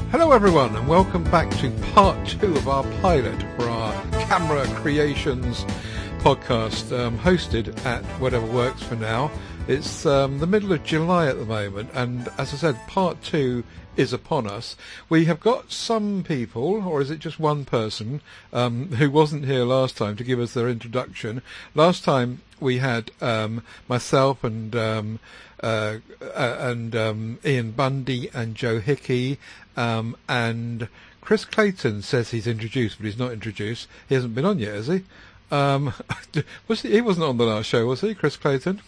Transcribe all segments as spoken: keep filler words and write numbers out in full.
Hello everyone and welcome back to part two of our pilot for our Camera Creations podcast, um, hosted at Whatever Works for now. It's um, the middle of July at the moment, and as I said, part two is upon us. We have got some people, or is it just one person, um, who wasn't here last time to give us their introduction. Last time we had um, myself and um, uh, uh, and um, Ian Bundy and Joe Hickey, um, and Chris Clayton says he's introduced, but he's not introduced. He hasn't been on yet, has he? Um, was he? He wasn't on the last show, was he, Chris Clayton?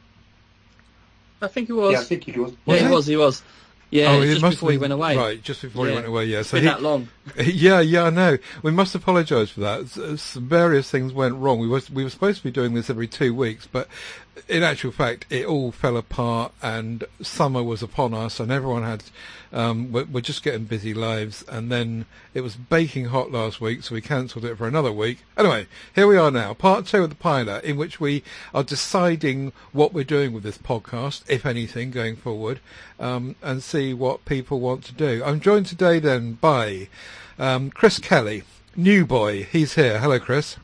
I think he was. Yeah, I think he was. Yeah, was he he? was, he was. Yeah, oh, just before been, he went away. Right, just before yeah. he went away, yeah. It's So been he, that long. Yeah, yeah, I know. We must apologise for that. S- s- various things went wrong. We was we were supposed to be doing this every two weeks, but in actual fact, it all fell apart, and summer was upon us, and everyone had. Um, we're, we're just getting busy lives, and then it was baking hot last week, so we cancelled it for another week. Anyway, here we are now, part two of the pilot, in which we are deciding what we're doing with this podcast, if anything, going forward, um, and see what people want to do. I'm joined today then by um, Chris Kelly, new boy. He's here. Hello, Chris.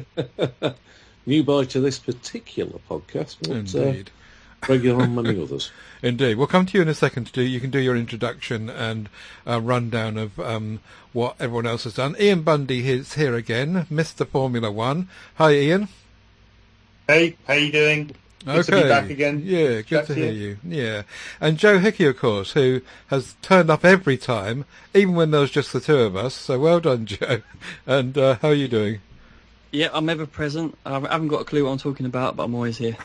New boy to this particular podcast, but Indeed. Uh, regular on many others. Indeed. We'll come to you in a second to do. You can do your introduction and uh, rundown of um, what everyone else has done. Ian Bundy is here again, Mister Formula One. Hi, Ian. Hey, how you doing? Good Okay. to be back again. Yeah, good to hear you. Yeah. And Joe Hickey, of course, who has turned up every time, even when there was just the two of us. So well done, Joe. And uh, how are you doing? Yeah, I'm ever present. I haven't got a clue what I'm talking about, but I'm always here.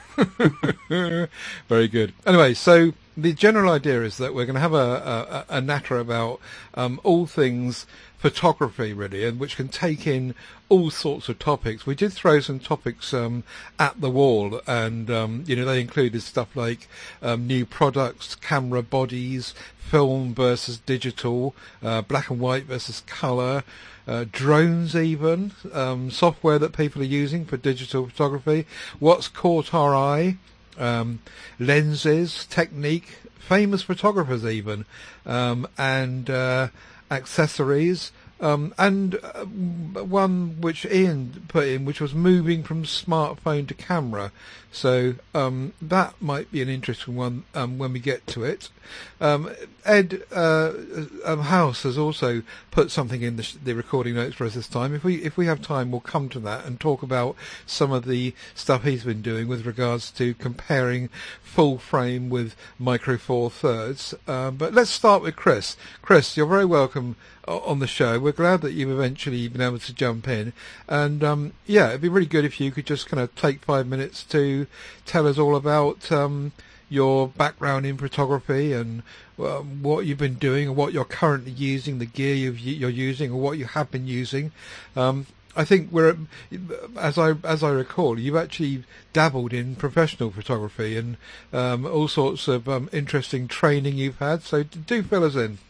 Very good. Anyway, so the general idea is that we're going to have a, a, a natter about um, all things photography, really, and which can take in all sorts of topics. We did throw some topics um, at the wall, and um, you know they included stuff like um, new products, camera bodies, film versus digital, uh, black and white versus colour. Uh, drones even, um, software that people are using for digital photography, what's caught our eye, um, lenses, technique, famous photographers even, um, and uh, accessories, um, and uh, one which Ian put in, which was moving from smartphone to camera. So um, that might be an interesting one um, when we get to it. Um, Ed uh, um, House has also put something in the, sh- the recording notes for us this time. If we if we have time, we'll come to that and talk about some of the stuff he's been doing with regards to comparing full frame with micro four thirds. Um, but let's start with Chris. Chris, you're very welcome on the show. We're glad that you've eventually been able to jump in, and um, yeah, it'd be really good if you could just kind of take five minutes to tell us all about um, your background in photography and uh, what you've been doing and what you're currently using, the gear you've, you're using, or what you have been using. Um, I think we're, as I as I recall, you've actually dabbled in professional photography and um, all sorts of um, interesting training you've had. So do fill us in.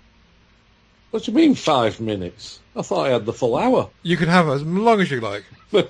What do you mean five minutes? I thought I had the full hour. You can have as long as you like.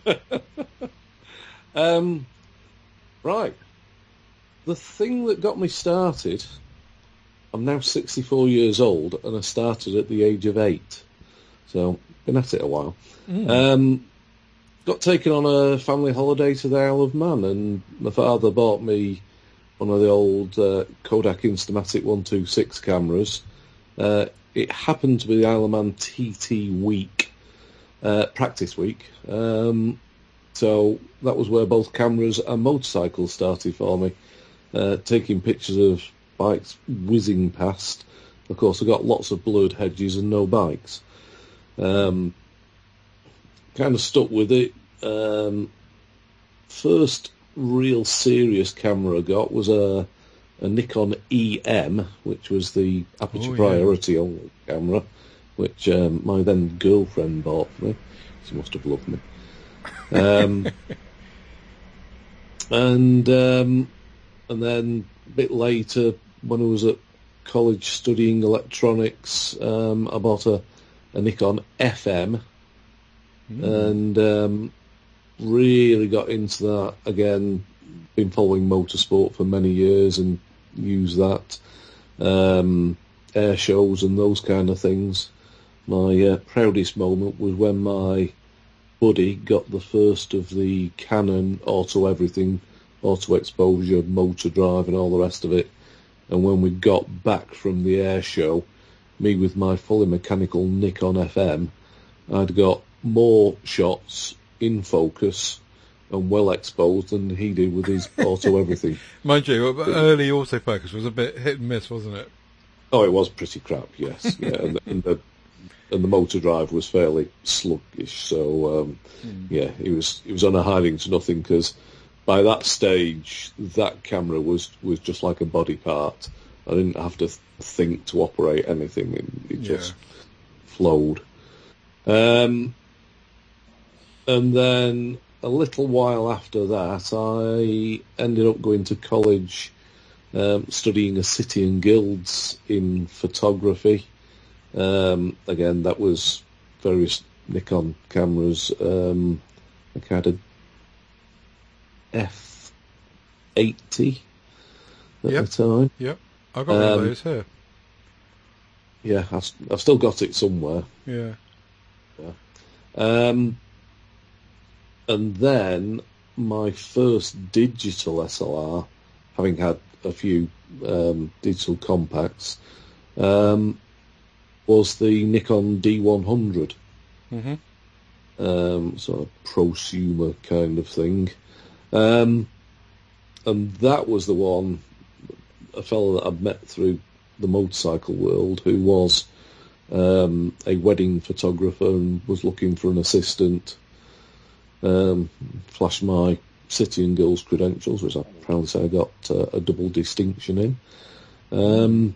um, right. The thing that got me started, I'm now sixty-four years old, and I started at the age of eight. So, been at it a while. Mm. Um, got taken on a family holiday to the Isle of Man, and my father bought me one of the old uh, Kodak Instamatic one two six cameras. Uh, it happened to be the Isle of Man T T week, uh, practice week. Um, so that was where both cameras and motorcycles started for me. Uh, taking pictures of bikes whizzing past. Of course, I got lots of blurred hedges and no bikes. Um, kind of stuck with it. Um, first real serious camera I got was a, a Nikon E M, which was the aperture oh, yeah. priority on the camera, which um, my then girlfriend bought for me. She must have loved me. Um, and um, and then a bit later, when I was at college studying electronics, um, I bought a, a Nikon F M, mm. and um, really got into that again. Been following motorsport for many years and used that. Um, air shows and those kind of things. My uh, proudest moment was when my buddy got the first of the Canon Auto Everything, Auto Exposure, Motor Drive and all the rest of it. And when we got back from the air show, me with my fully mechanical Nikon F M, I'd got more shots in focus and well exposed than he did with his Auto Everything. Mind you, early autofocus was a bit hit and miss, wasn't it? Oh, it was pretty crap, yes. Yeah, and, and the and the Motor Drive was fairly sluggish. So um, mm. yeah, it was it was on a hiding to nothing, because by that stage that camera was was just like a body part. I didn't have to th- think to operate anything; it, it just yeah. flowed. Um, and then a little while after that, I ended up going to college, um, studying a City and Guilds in photography. Um, again, that was various Nikon cameras. Um, I had a F eighty at yep. the time. Yep, I've got one um, of those here. Yeah, I've, I've still got it somewhere. Yeah. Yeah. Um, and then my first digital S L R, having had a few um, digital compacts, um, was the Nikon D one hundred. Mm-hmm. Um, sort of prosumer kind of thing. Um, and that was the one, a fellow that I'd met through the motorcycle world, who was um, a wedding photographer and was looking for an assistant. Um, flashed my City and Guilds credentials, which I proudly say I got uh, a double distinction in. Um,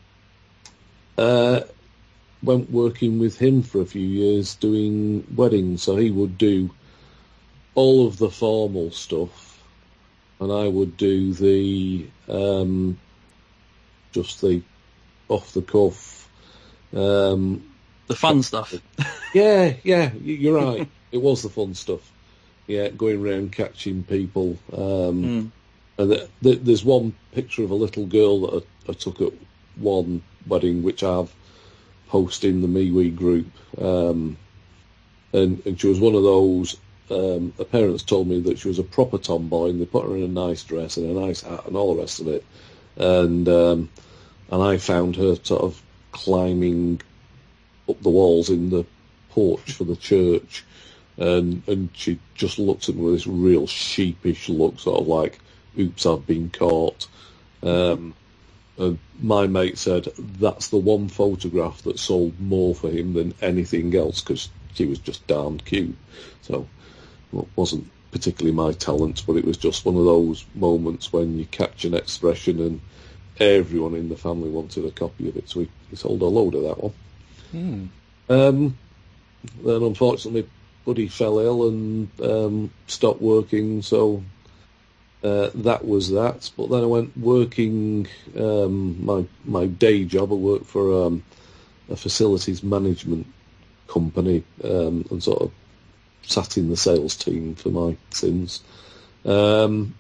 uh, went working with him for a few years doing weddings, so he would do all of the formal stuff, and I would do the um, just the off the cuff, um, the fun stuff. yeah, yeah, you're right. It was the fun stuff. Yeah, going around catching people. Um, mm. And the, the, there's one picture of a little girl that I, I took at one wedding, which I've posted in the MeWe group. Um, and, and she was one of those. Um, her parents told me that she was a proper tomboy, and they put her in a nice dress and a nice hat and all the rest of it. And um, and I found her sort of climbing up the walls in the porch for the church, and and she just looked at me with this real sheepish look, sort of like, "Oops, I've been caught." Um, and my mate said that's the one photograph that sold more for him than anything else, because she was just darned cute. So it wasn't particularly my talent, but it was just one of those moments when you catch an expression and everyone in the family wanted a copy of it, so he, he sold a load of that one. Hmm. Um, then unfortunately Buddy fell ill and um, stopped working, so uh, that was that. But then I went working, um, my my day job, I worked for um, a facilities management company, um, and sort of sat in the sales team for my sins. Um,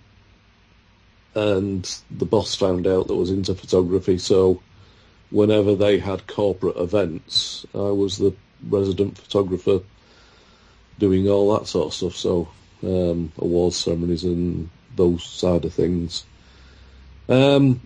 and the boss found out that I was into photography, so whenever they had corporate events, I was the resident photographer doing all that sort of stuff, so um, awards ceremonies and those side of things. Um,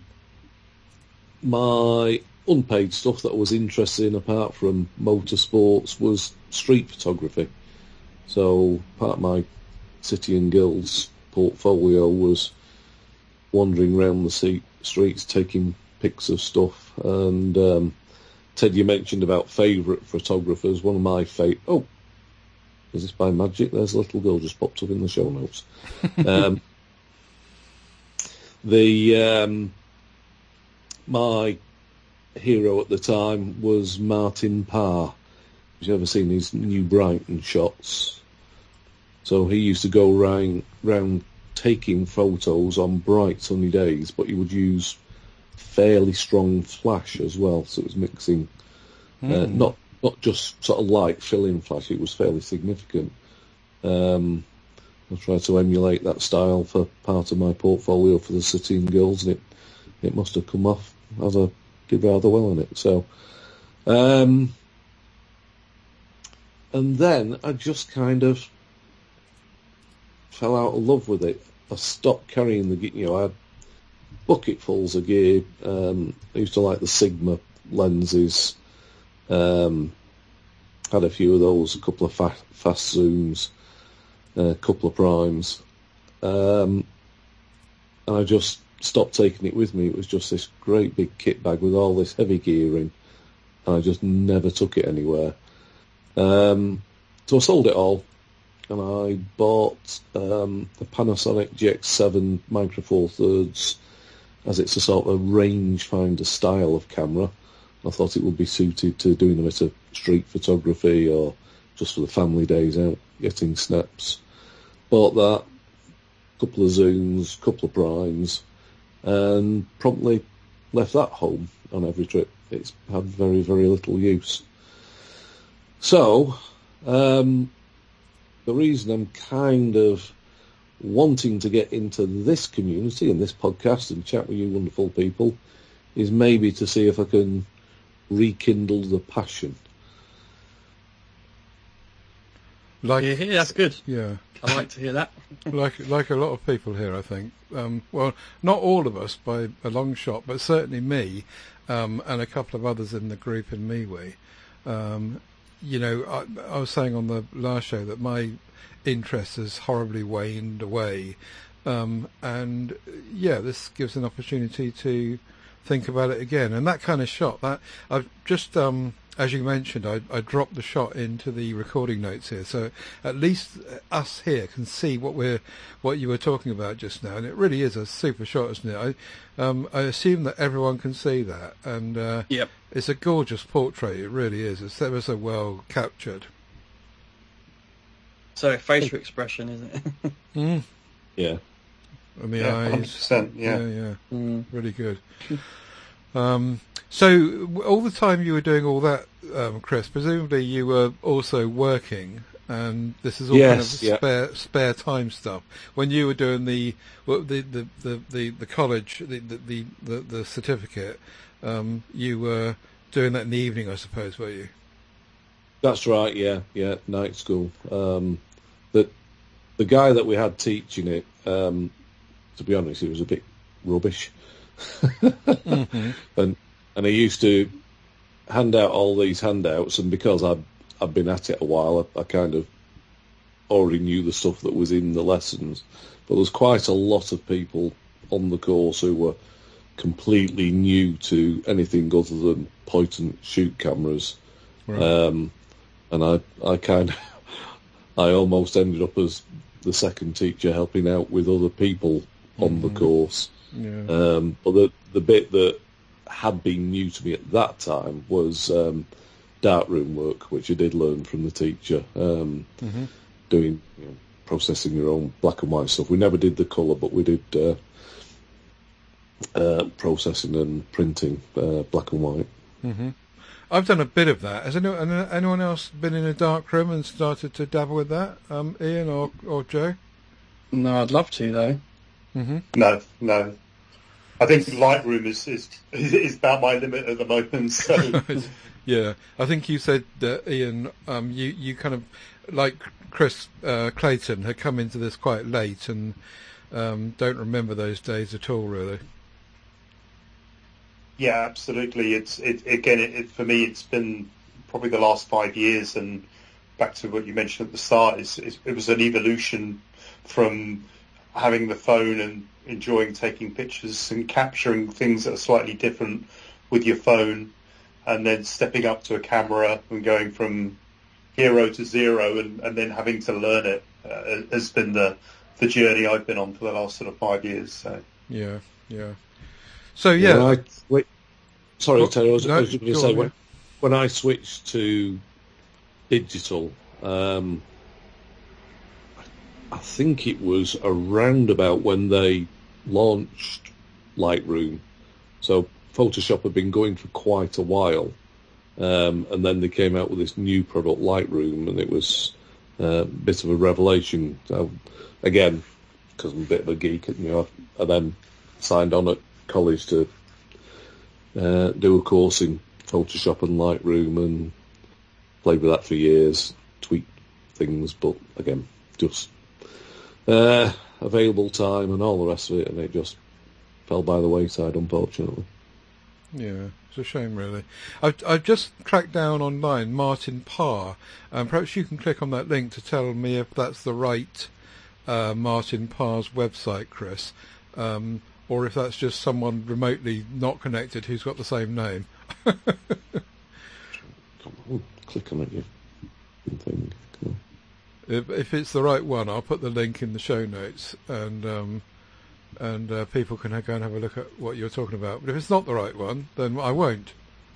my unpaid stuff that I was interested in, apart from motorsports, was street photography. So part of my City and Guilds portfolio was wandering around the sea, streets taking pics of stuff. And um, Ted, you mentioned about favourite photographers. One of my favourite... Oh, is this by magic? There's a little girl just popped up in the show notes. um, the um, my hero at the time was Martin Parr. Have you ever seen his New Brighton shots? So he used to go round, round taking photos on bright sunny days, but he would use fairly strong flash as well, so it was mixing mm. uh, not not just sort of light fill-in flash, it was fairly significant. Um, I tried to emulate that style for part of my portfolio for the City and Guilds, and it, it must have come off as a did rather well on it. So, um, and then I just kind of fell out of love with it. I stopped carrying the gear. You know, I had bucketfuls of gear. Um, I used to like the Sigma lenses. Um, had a few of those, a couple of fa- fast zooms, a couple of primes. Um, and I just stopped taking it with me. It was just this great big kit bag with all this heavy gear in. And I just never took it anywhere. Um, so I sold it all. And I bought um, the Panasonic G X seven Micro Four Thirds, as it's a sort of rangefinder style of camera. I thought it would be suited to doing a bit of street photography or just for the family days out, getting snaps. Bought that, couple of zooms, couple of primes, and promptly left that home on every trip. It's had very, very little use. So, um, the reason I'm kind of wanting to get into this community and this podcast and chat with you wonderful people is maybe to see if I can rekindle the passion. Like, yeah, yeah, that's good. Yeah. I like to hear that. like like a lot of people here, I think. Um, well, not all of us by a long shot, but certainly me um, and a couple of others in the group in MeWe. Um, you know, I, I was saying on the last show that my interest has horribly waned away. Um, and, yeah, this gives an opportunity to think about it again. And that kind of shot, that I've just... Um, as you mentioned, I, I dropped the shot into the recording notes here, so at least us here can see what we're, what you were talking about just now, and it really is a super shot, isn't it? I, um, I assume that everyone can see that, and uh, yep. It's a gorgeous portrait. It really is. It's ever so well captured. So facial expression, isn't it? mm. Yeah, and the yeah, eyes. one hundred percent, yeah, yeah, yeah, mm. really good. Um, so all the time you were doing all that, um, Chris, presumably you were also working, and this is all yes, kind of yeah. spare spare time stuff. When you were doing the well, the, the, the, the, the college, the the, the, the certificate, um, you were doing that in the evening, I suppose, were you? That's right. Yeah, yeah. Night school. Um, the the guy that we had teaching it, um, to be honest, he was a bit rubbish. mm-hmm. And and I used to hand out all these handouts, and because I'd I'd been at it a while, I, I kind of already knew the stuff that was in the lessons. But there's quite a lot of people on the course who were completely new to anything other than point and shoot cameras. Right. Um, and I I kind of I almost ended up as the second teacher, helping out with other people on mm-hmm. the course. Yeah. Um, but the the bit that had been new to me at that time was um, darkroom work, which I did learn from the teacher, um, mm-hmm. doing you know, processing your own black and white stuff. We never did the colour, but we did uh, uh, processing and printing uh, black and white. Mm-hmm. I've done a bit of that. Has anyone, anyone else been in a dark room and started to dabble with that? Um, Ian or or Joe? No, I'd love to though. Mm-hmm. No, no. I think Lightroom is, is is about my limit at the moment. So yeah, I think you said that Ian, um, you you kind of like Chris uh, Clayton had come into this quite late and um, don't remember those days at all, really. Yeah, absolutely. It's it again. It, it for me, it's been probably the last five years, and back to what you mentioned at the start, is it was an evolution from having the phone and enjoying taking pictures and capturing things that are slightly different with your phone, and then stepping up to a camera and going from hero to zero, and, and then having to learn it uh, has been the the journey I've been on for the last sort of five years. So yeah, yeah. So yeah, when I, wait, sorry, well, Terry, I was, no, I was just going to go say on, when, yeah. when I switched to digital, um, I think it was around about when they launched Lightroom. So Photoshop had been going for quite a while, um, and then they came out with this new product, Lightroom, and it was uh, a bit of a revelation. So, again, because I'm a bit of a geek, you know, I then signed on at college to uh, do a course in Photoshop and Lightroom and played with that for years, tweak things, but again, just uh, available time and all the rest of it, and it just fell by the wayside, unfortunately. Yeah, it's a shame, really. I've, I've just tracked down online Martin Parr. Um, perhaps you can click on that link to tell me if that's the right uh, Martin Parr's website, Chris, um, or if that's just someone remotely not connected who's got the same name. Come on, click on it, you thing. Come on. If, if it's the right one, I'll put the link in the show notes, and um, and uh, people can ha- go and have a look at what you're talking about. But if it's not the right one, then I won't.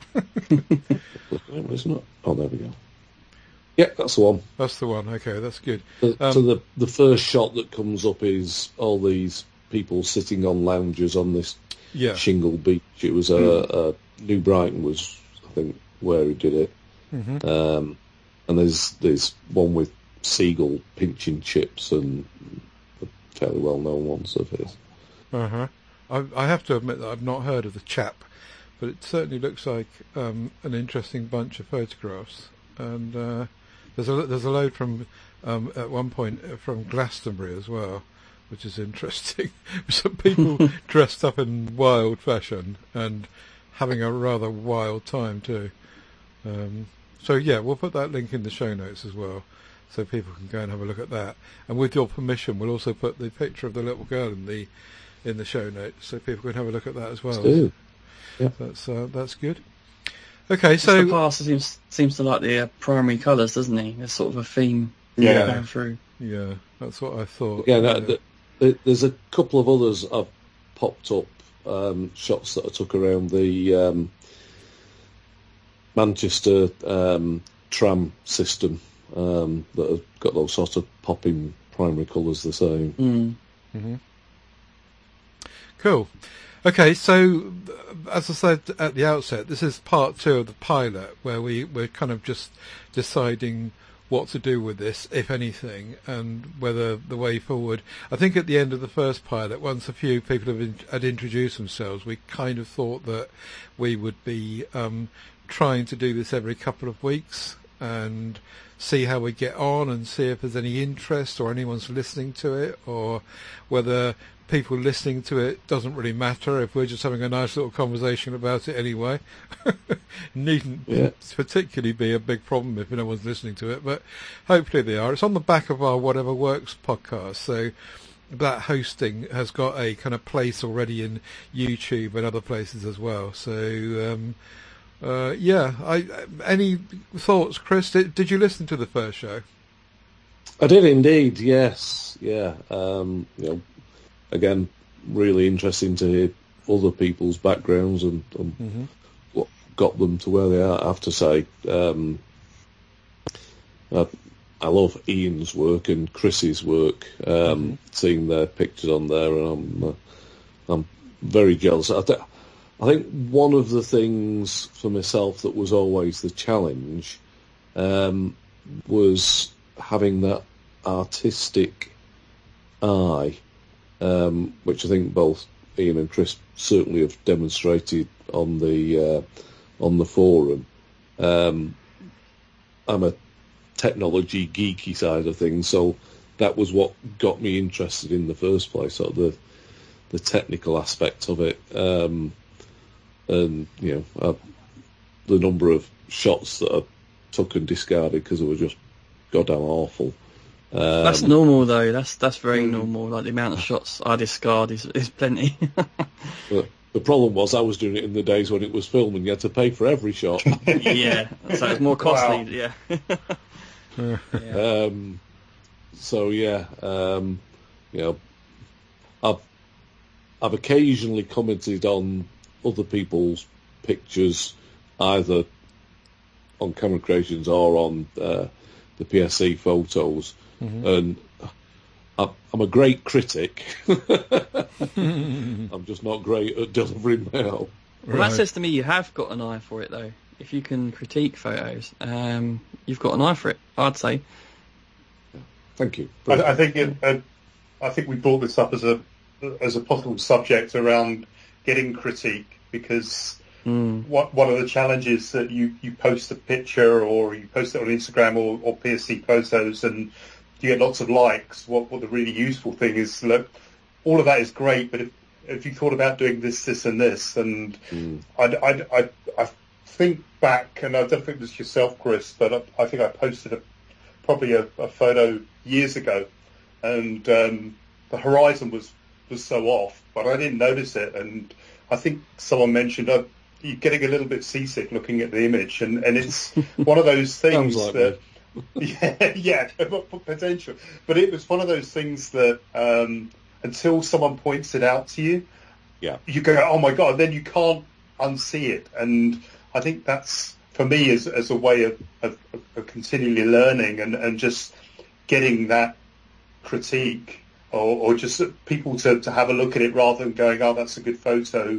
It's not. Oh, there we go. Yeah, that's the one. That's the one. Okay, that's good. The, Um, so the the first shot that comes up is all these people sitting on lounges on this Yeah. shingle beach. It was a, a New Brighton was, I think, where he did it. Mhm. Um, and there's there's one with seagull pinching chips and a fairly well known ones of his. Uh-huh. I, I have to admit that I've not heard of the chap, but it certainly looks like um, an interesting bunch of photographs. And uh, there's a there's a load from um, at one point uh, from Glastonbury as well, which is interesting. Some people dressed up in wild fashion and having a rather wild time too. Um, so yeah, we'll put that link in the show notes as well, so people can go and have a look at that. And with your permission, we'll also put the picture of the little girl in the in the show notes, so people can have a look at that as well. Ooh. Yeah. That's uh, that's good. Okay, So so the past seems seems to like the uh, primary colours, doesn't he? There's sort of a theme Yeah. going through. yeah, that's what I thought. Yeah, that, that, there- there's a couple of others I've popped up, um, shots that I took around the um, Manchester um, tram system um, that have got those sort of popping primary colours the same. Mm. hmm Cool. Okay, so uh, as I said at the outset, this is part two of the pilot, where we, we're kind of just deciding what to do with this, if anything, and whether the way forward. I think at the end of the first pilot, once a few people have in, had introduced themselves, we kind of thought that we would be um, trying to do this every couple of weeks and see how we get on and see if there's any interest or anyone's listening to it, or whether people listening to it doesn't really matter if we're just having a nice little conversation about it anyway. Needn't Yeah. particularly be a big problem if no one's listening to it, but hopefully they are. It's on the back of our Whatever Works podcast, so that hosting has got a kind of place already in YouTube and other places as well. So um, uh, yeah, I, any thoughts, Chris? Did, did you listen to the first show? I did indeed, yes. Yeah. Um, you know, again, really interesting to hear other people's backgrounds and, and Mm-hmm. what got them to where they are. I have to say, um, I, I love Ian's work and Chris's work. Um, Mm-hmm. Seeing their pictures on there, and I'm uh, I'm very jealous. I, th- I think one of the things for myself that was always the challenge um, was having that artistic eye. Um, which I think both Ian and Chris certainly have demonstrated on the uh, on the forum. Um, I'm a technology geeky side of things, so that was what got me interested in the first place, sort of the the technical aspect of it, um, and you know uh, the number of shots that I took and discarded because they were just goddamn awful. Um, That's normal though. That's that's very Mm. normal. Like the amount of shots I discard is is plenty. But the problem was I was doing it in the days when it was filmed and you had to pay for every shot. Yeah, so it's more costly. Yeah. yeah. um, so yeah, um, you know, I've I've occasionally commented on other people's pictures, either on Camera Creations or on uh, the P S C photos, Mm-hmm. and I, I'm a great critic. I'm just not great at delivering mail. Well, that says to me you have got an eye for it though. If you can critique photos, um, you've got an eye for it. I'd say. Thank you. I, I think it, uh, I think we brought this up as a as a possible subject around getting critique, because Mm. what one of the challenges that you, you post a picture or you post it on Instagram or, or P S C photos and you get lots of likes. What what the really useful thing is, look, all of that is great, but if, if you thought about doing this, this, and this, and Mm. I, I, I, I think back, and I don't think it was yourself, Chris, but I, I think I posted a, probably a, a photo years ago, and um, the horizon was, was so off, but I didn't notice it, and I think someone mentioned uh, you're getting a little bit seasick looking at the image, and, and it's one of those things Sounds like that, yeah, yeah, potential, but it was one of those things that um, until someone points it out to you, Yeah. you go, oh my God, then you can't unsee it. And I think that's, for me, as, as a way of, of, of continually learning and, and just getting that critique or, or just people to, to have a look at it rather than going, oh, that's a good photo.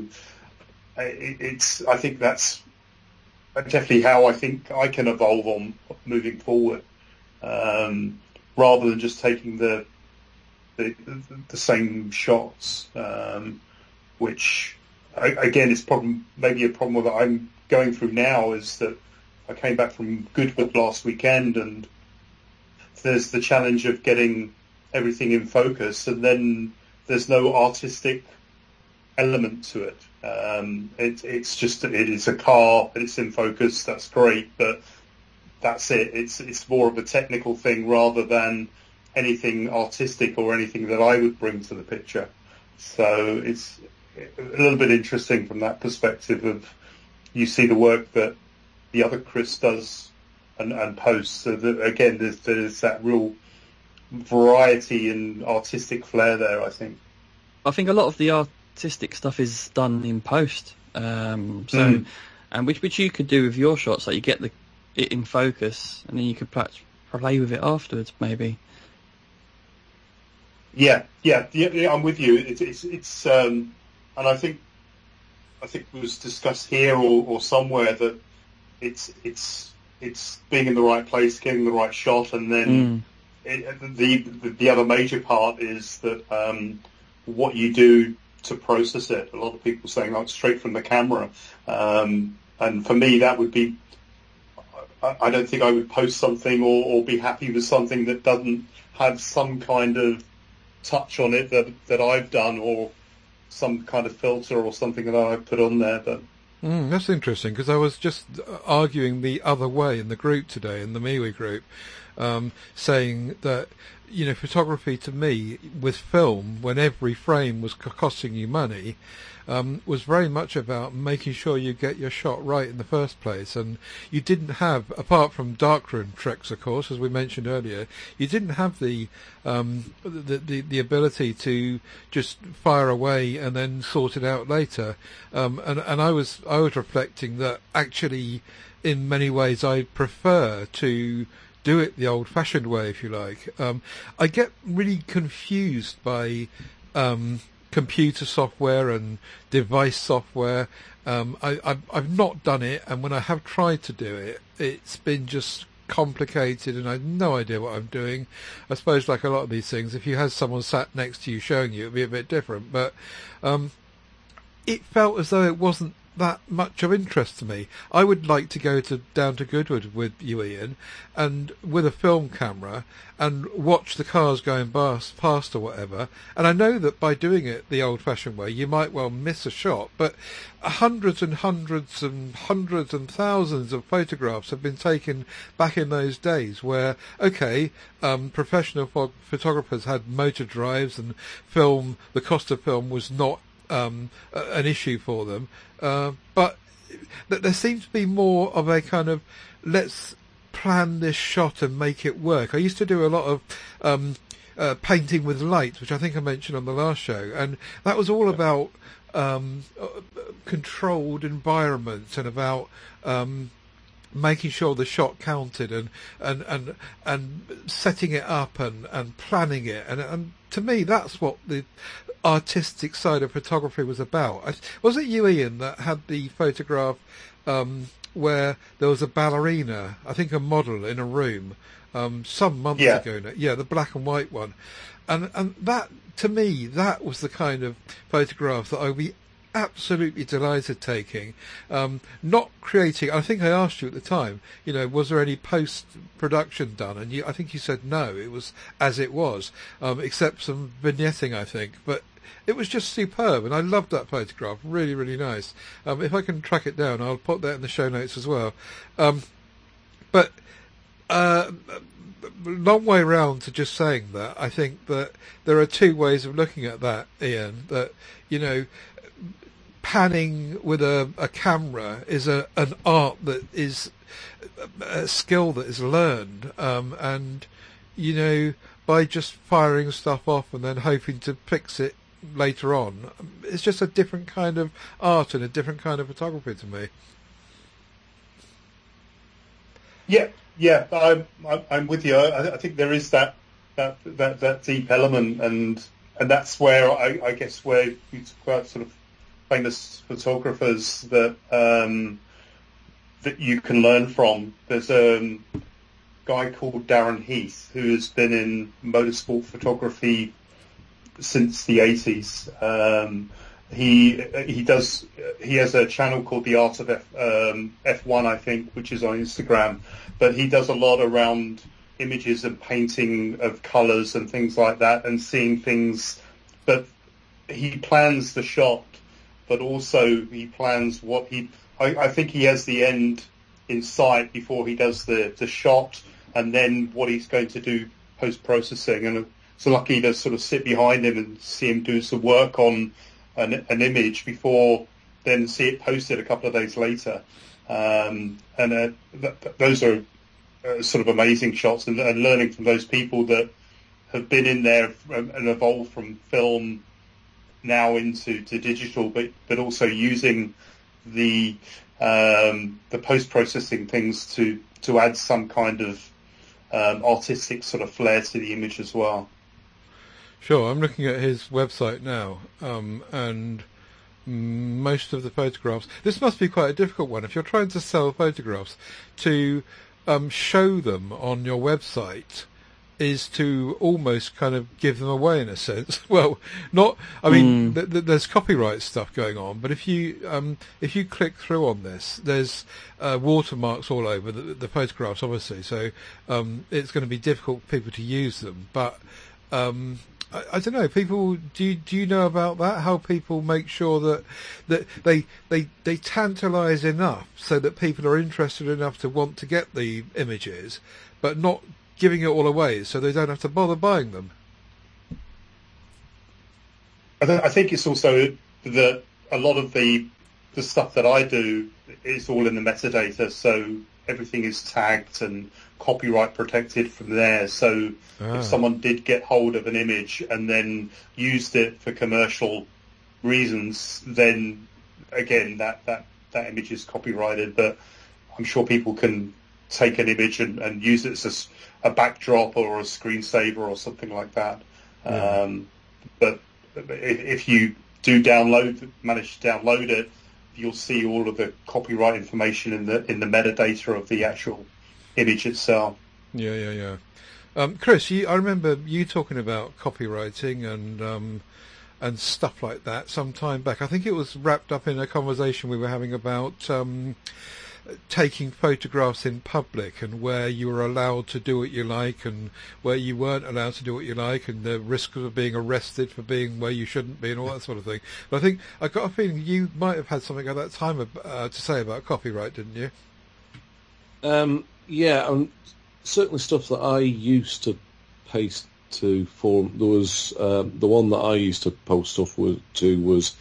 It, it's, I think that's definitely how I think I can evolve on moving forward, um, rather than just taking the, the, the same shots. Um, which again is problem maybe a problem that I'm going through now is that I came back from Goodwood last weekend and there's the challenge of getting everything in focus and then there's no artistic element to it. Um, it it's just it is a car, it's in focus, that's great, but that's it. It's it's more of a technical thing rather than anything artistic or anything that I would bring to the picture. So it's a little bit interesting from that perspective of you see the work that the other Chris does and, and posts. So that, again, there's, there's that real variety and artistic flair there, I think. I think a lot of the artistic stuff is done in post. Um, so, Mm. and which which you could do with your shots, like you get the it in focus, and then you could pla- play with it afterwards, maybe. Yeah, yeah, yeah, yeah I'm with you. It's, it's, it's um, and I think, I think it was discussed here or, or somewhere that it's, it's, it's being in the right place, getting the right shot, and then Mm. it, the, the the other major part is that um, what you do to process it. A lot of people saying, "Oh, it's straight from the camera," um, and for me, that would be. I, I don't think I would post something or, or be happy with something that doesn't have some kind of touch on it that that I've done or some kind of filter or something that I've put on there. But Mm, that's interesting because I was just arguing the other way in the group today, in the MeWe group, um, saying that, you know, photography to me with film, when every frame was co- costing you money, um, was very much about making sure you get your shot right in the first place. And you didn't have, apart from darkroom tricks, of course, as we mentioned earlier, you didn't have the um, the, the the ability to just fire away and then sort it out later. Um, and and I was I was reflecting that actually, in many ways, I prefer to do it the old-fashioned way, if you like. Um, I get really confused by um, computer software and device software. Um, I, I've, I've not done it, and when I have tried to do it, it's been just complicated, and I have no idea what I'm doing. I suppose, like a lot of these things, if you had someone sat next to you showing you, it'd be a bit different. But um, it felt as though it wasn't that much of interest to me. I would like to go to down to Goodwood with you, Ian, and with a film camera and watch the cars going past, past or whatever. And I know that by doing it the old-fashioned way, you might well miss a shot, but hundreds and hundreds and hundreds and thousands of photographs have been taken back in those days where, okay, um, professional pho- photographers had motor drives and film, the cost of film was not um, a- an issue for them. Uh, but th- there seems to be more of a kind of let's plan this shot and make it work. I used to do a lot of um, uh, painting with light, which I think I mentioned on the last show, and that was all about um, uh, controlled environments and about um, making sure the shot counted and and and and setting it up and and planning it, and and to me that's what the artistic side of photography was about. I, was it you, Ian, that had the photograph um, where there was a ballerina, I think a model in a room, um, some months Yeah. ago now? Yeah, the black and white one, and and that to me that was the kind of photograph that I would be absolutely delighted taking. Um, not creating, I think I asked you at the time, you know, was there any post-production done? And you, I think you said no, it was as it was, um, except some vignetting, I think. But it was just superb, and I loved that photograph. Really, really nice. Um, if I can track it down, I'll put that in the show notes as well. Um, but uh, long way round to just saying that. I think that there are two ways of looking at that, Ian. That, you know, panning with a, a camera is a an art that is a skill that is learned, um, and you know, by just firing stuff off and then hoping to fix it later on, it's just a different kind of art and a different kind of photography to me. Yeah, yeah, I'm I'm with you. I, I think there is that that that, that deep element, and and that's where I, I guess where you talk about sort of famous photographers that um, that you can learn from. There's a guy called Darren Heath who has been in motorsport photography since the eighties. Um, he he does he has a channel called The Art of F, um, F one, I think, which is on Instagram. But he does a lot around images and painting of colours and things like that, and seeing things. But he plans the shot, but also he plans what he. I, I think he has the end in sight before he does the the shot, and then what he's going to do post processing. And so lucky to sort of sit behind him and see him do some work on an, an image before then see it posted a couple of days later. Um, and uh, th- th- those are uh, sort of amazing shots, and, and learning from those people that have been in there and evolved from film now into to digital, but but also using the um, the post processing things to to add some kind of um, artistic sort of flair to the image as well. Sure, I'm looking at his website now, um, and most of the photographs. This must be quite a difficult one if you're trying to sell photographs. To um, show them on your website is to almost kind of give them away in a sense. Well, not. I mean, Mm. th- th- there's copyright stuff going on, but if you um, if you click through on this, there's uh, watermarks all over the, the photographs, obviously. So um, it's going to be difficult for people to use them, but. Um, I, I don't know. People, do you, do you know about that? How people make sure that that they they they tantalise enough so that people are interested enough to want to get the images, but not giving it all away, so they don't have to bother buying them. I, th- I think it's also that a lot of the the stuff that I do is all in the metadata, so everything is tagged and copyright protected from there. So Ah. if someone did get hold of an image and then used it for commercial reasons, then again that, that, that image is copyrighted. But I'm sure people can take an image and, and use it as a s- a, backdrop or a screensaver or something like that. Yeah. Um, but if, if you do download, manage to download it, you'll see all of the copyright information in the in the metadata of the actual image itself. Yeah, yeah, yeah. Um, Chris, you, I remember you talking about copywriting and um, and stuff like that some time back. I think it was wrapped up in a conversation we were having about um, taking photographs in public and where you were allowed to do what you like and where you weren't allowed to do what you like, and the risk of being arrested for being where you shouldn't be and all that sort of thing. But I think I got a feeling you might have had something at that time uh, to say about copyright, didn't you? Um, yeah, um, certainly stuff that I used to paste to forum. There was um, the one that I used to post stuff with, to was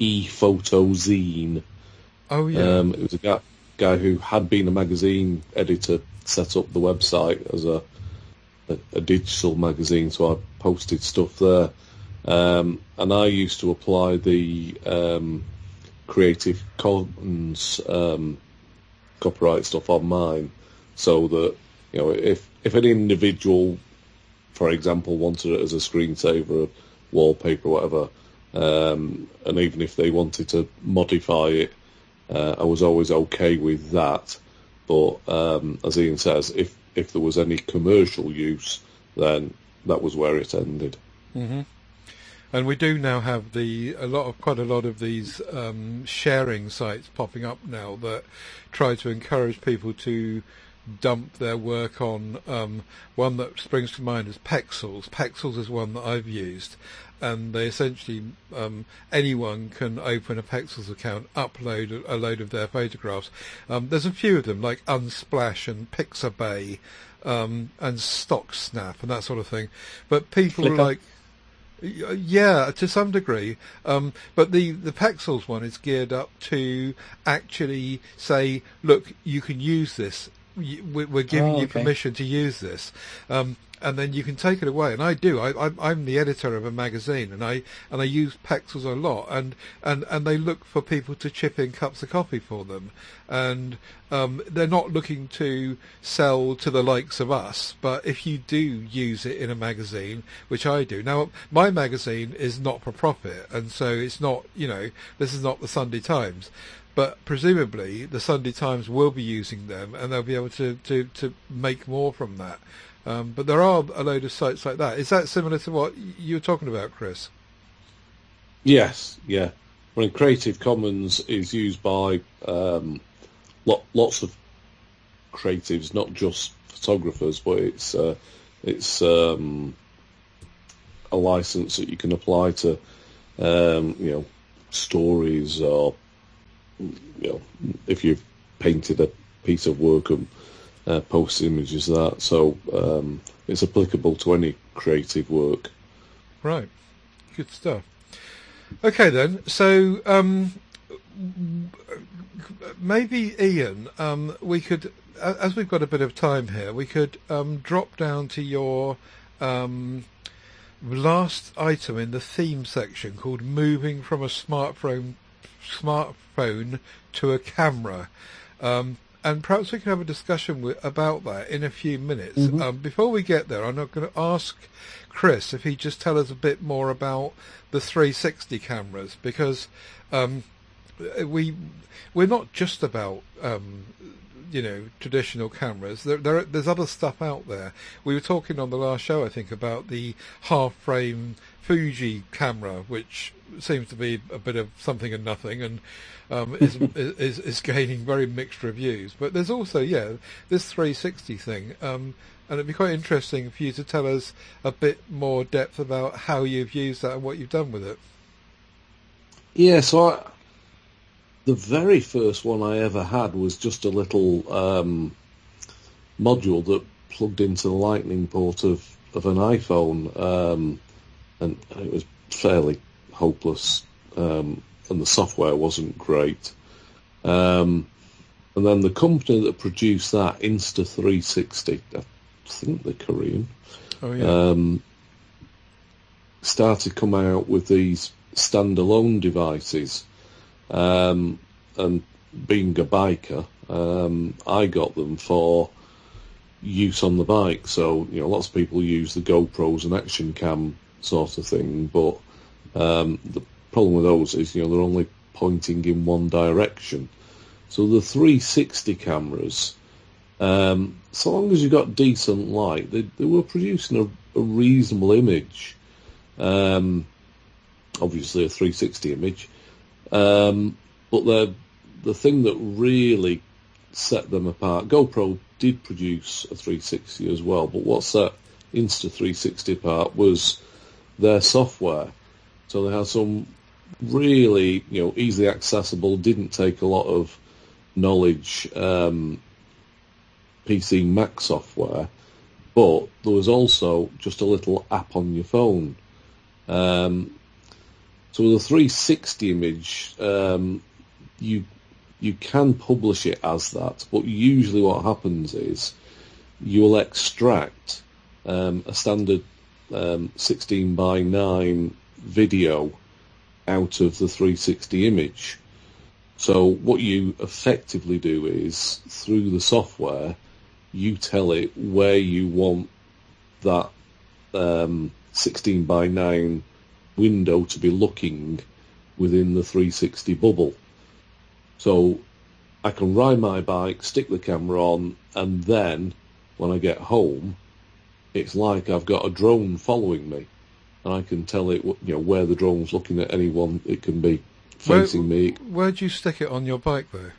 ePhotozine. Oh yeah. Um, it was a guy, guy who had been a magazine editor, set up the website as a, a, a digital magazine, so I posted stuff there. Um, and I used to apply the um, Creative Commons um, copyright stuff on mine, so that, you know, if if an individual, for example, wanted it as a screensaver, a wallpaper, or whatever, um, and even if they wanted to modify it, uh, I was always okay with that. But um, as Ian says, if if there was any commercial use, then that was where it ended. Mm-hmm. And we do now have the a lot of quite a lot of these um, sharing sites popping up now that try to encourage people to dump their work on. Um, one that springs to mind is Pexels. Pexels is one that I've used, and they essentially um, anyone can open a Pexels account, upload a, a load of their photographs. Um, there's a few of them like Unsplash and Pixabay um, and StockSnap and that sort of thing. But people Flickr. like. Yeah, to some degree. Um, but the, the Pexels one is geared up to actually say, look, you can use this. Y- we- We're giving Oh, you okay. permission to use this. Um, and then you can take it away. And I do. I, I, I'm the editor of a magazine, and I and I use Pexels a lot. And, and, and they look for people to chip in cups of coffee for them. And um, they're not looking to sell to the likes of us. But if you do use it in a magazine, which I do now, my magazine is not for profit, and so it's not. You know, this is not the Sunday Times. But presumably the Sunday Times will be using them, and they'll be able to, to, to make more from that. Um, but there are a load of sites like that. Is that similar to what you were talking about, Chris? Yes, yeah. I mean, Creative Commons is used by um, lot, lots of creatives, not just photographers, but it's uh, it's um, a license that you can apply to, um, you know, stories or, you know, if you've painted a piece of work and uh, post images of that. So um, it's applicable to any creative work. Right. Good stuff. Okay, then. So um, maybe, Ian, um, we could, as we've got a bit of time here, we could um, drop down to your um, last item in the theme section called moving from a smartphone smartphone to a camera. Um, and perhaps we can have a discussion with, about that in a few minutes. Mm-hmm. Um, before we get there, I'm not going to ask Chris if he'd just tell us a bit more about the three sixty cameras, because um, we, we're not just about, um, you know, traditional cameras. There, there, there's other stuff out there. We were talking on the last show, I think, about the half-frame Fuji camera, which seems to be a bit of something and nothing, and um, is, is is gaining very mixed reviews. But there's also, yeah, this three sixty thing, um, and it'd be quite interesting for you to tell us a bit more depth about how you've used that and what you've done with it. Yeah, so I, the very first one I ever had was just a little um, module that plugged into the lightning port of, of an iPhone, um, and it was fairly hopeless, um, and the software wasn't great. Um, and then the company that produced that, Insta three sixty, I think they're Korean, Oh yeah. um, started coming out with these standalone devices. Um, and being a biker, um, I got them for use on the bike. So, you know, lots of people use the GoPros and action cam sort of thing, but um, the problem with those is, you know, they're only pointing in one direction. So the three sixty cameras, um, so long as you got decent light, they, they were producing a, a reasonable image. Um, obviously a three sixty image. Um, but the the thing that really set them apart, GoPro did produce a three sixty as well, but what set Insta three sixty apart was their software. So they had some really, you know, easily accessible, didn't take a lot of knowledge, um, P C Mac software, but there was also just a little app on your phone. Um, so with a three sixty image, um, you you can publish it as that, but usually what happens is you will extract um, a standard um, sixteen by nine video out of the three sixty image. So what you effectively do is, through the software, you tell it where you want that um, sixteen by nine window to be looking within the three sixty bubble. So I can ride my bike, stick the camera on, and then when I get home, it's like I've got a drone following me. and I can tell it, you know, where the drone's looking at anyone. It can be facing where, me. Where do you stick it on your bike, though?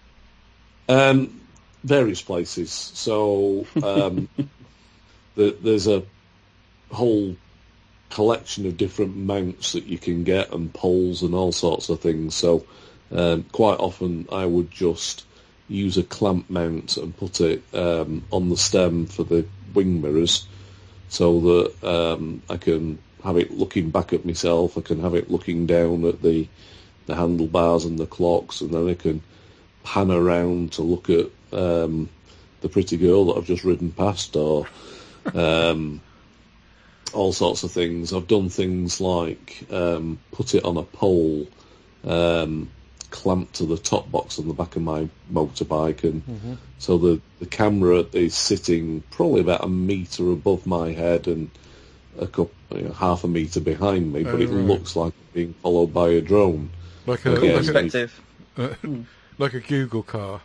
Um, various places. So um, the, there's a whole collection of different mounts that you can get, and poles and all sorts of things. So um, quite often I would just use a clamp mount and put it um, on the stem for the wing mirrors, so that um, I can have it looking back at myself. I can have it looking down at the the handlebars and the clocks, and then I can pan around to look at um, the pretty girl that I've just ridden past, or um, all sorts of things. I've done things like um, put it on a pole, um, clamped to the top box on the back of my motorbike, and mm-hmm. so the, the camera is sitting probably about a metre above my head and a couple, you know, half a metre behind me, but oh, it right. looks like being followed by a drone. Like a, Again, like perspective. A, uh, like a Google car.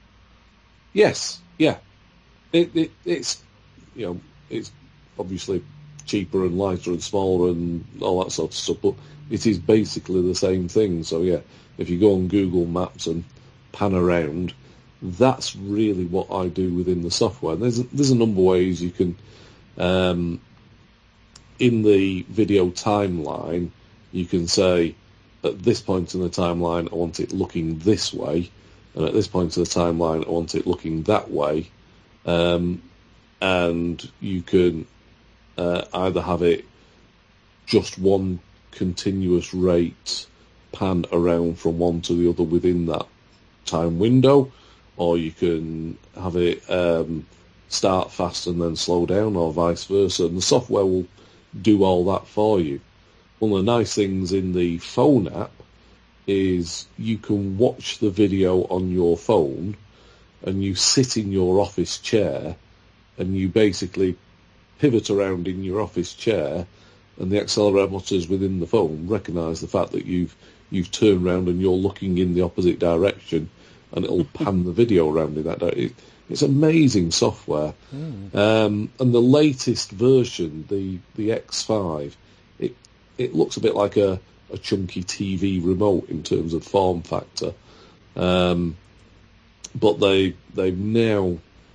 Yes, yeah. It, it it's you know it's obviously cheaper and lighter and smaller and all that sort of stuff, but it is basically the same thing. So yeah, if you go on Google Maps and pan around, that's really what I do within the software. And there's a, there's a number of ways you can, um, in the video timeline, you can say, at this point in the timeline, I want it looking this way, and at this point in the timeline, I want it looking that way. Um, and you can uh, either have it just one continuous rate pan around from one to the other within that time window, or you can have it um, start fast and then slow down, or vice versa, and the software will do all that for you. One of the nice things in the phone app is you can watch the video on your phone, and you sit in your office chair, and you basically pivot around in your office chair, and the accelerometers within the phone recognise the fact that you've you've turned around and you're looking in the opposite direction, and it'll pan the video around in that direction. It, it's amazing software. Mm. Um, and the latest version, the, the X five, it it looks a bit like a, a chunky T V remote in terms of form factor. Um, but they, they've now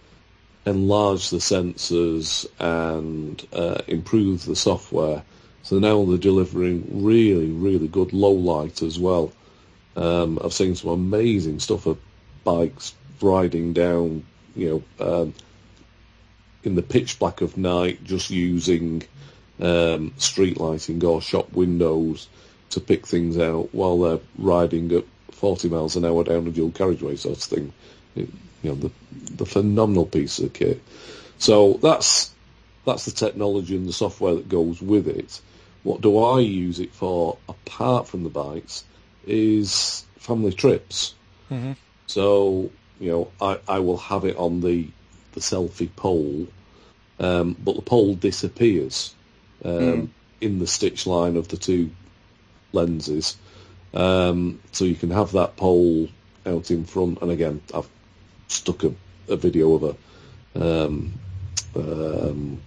enlarged the sensors and uh, improved the software. So now they're delivering really, really good low light as well. Um, I've seen some amazing stuff of bikes riding down, you know, um, in the pitch black of night, just using um, street lighting or shop windows to pick things out while they're riding at forty miles an hour down a dual carriageway sort of thing. It, you know, the the phenomenal piece of kit. So that's that's the technology and the software that goes with it. What do I use it for, apart from the bikes, is family trips. Mm-hmm. So, you know, I, I will have it on the, the selfie pole, um, but the pole disappears um, mm. in the stitch line of the two lenses. Um, so you can have that pole out in front, and again, I've stuck a, a video of a, um, um,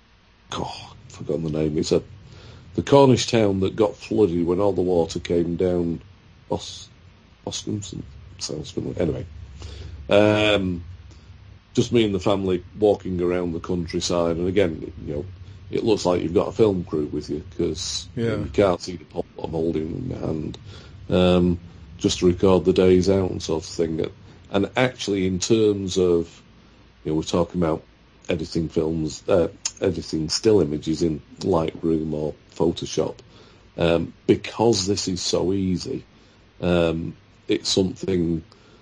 oh, I've forgotten the name, it's a the Cornish town that got flooded when all the water came down. Bos, Boscombe, sounds familiar. Anyway, um, just me and the family walking around the countryside, and again, you know, it looks like you've got a film crew with you because yeah. you know, you can't see the pole I'm holding in my hand, um, just to record the days out and sort of thing. And actually, in terms of, you know, we're talking about editing films, uh, editing still images in Lightroom or Photoshop, um, because this is so easy, um, it's something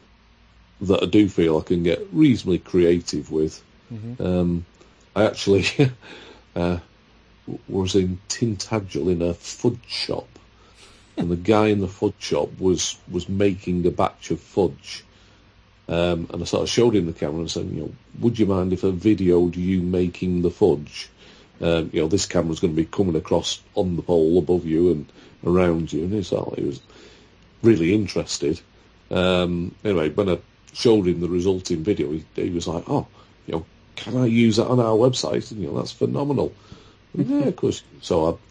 that I do feel I can get reasonably creative with. Mm-hmm. Um, I actually uh, was in Tintagel in a fudge shop, and the guy in the fudge shop was, was making a batch of fudge. Um, and I sort of showed him the camera and said, you know, would you mind if I videoed you making the fudge? Um, you know, this camera's going to be coming across on the pole above you and around you. And he sort of, he was really interested. Um, anyway, when I showed him the resulting video, he, he was like, oh, you know, can I use that on our website? And, you know, that's phenomenal. And, yeah, of course. So I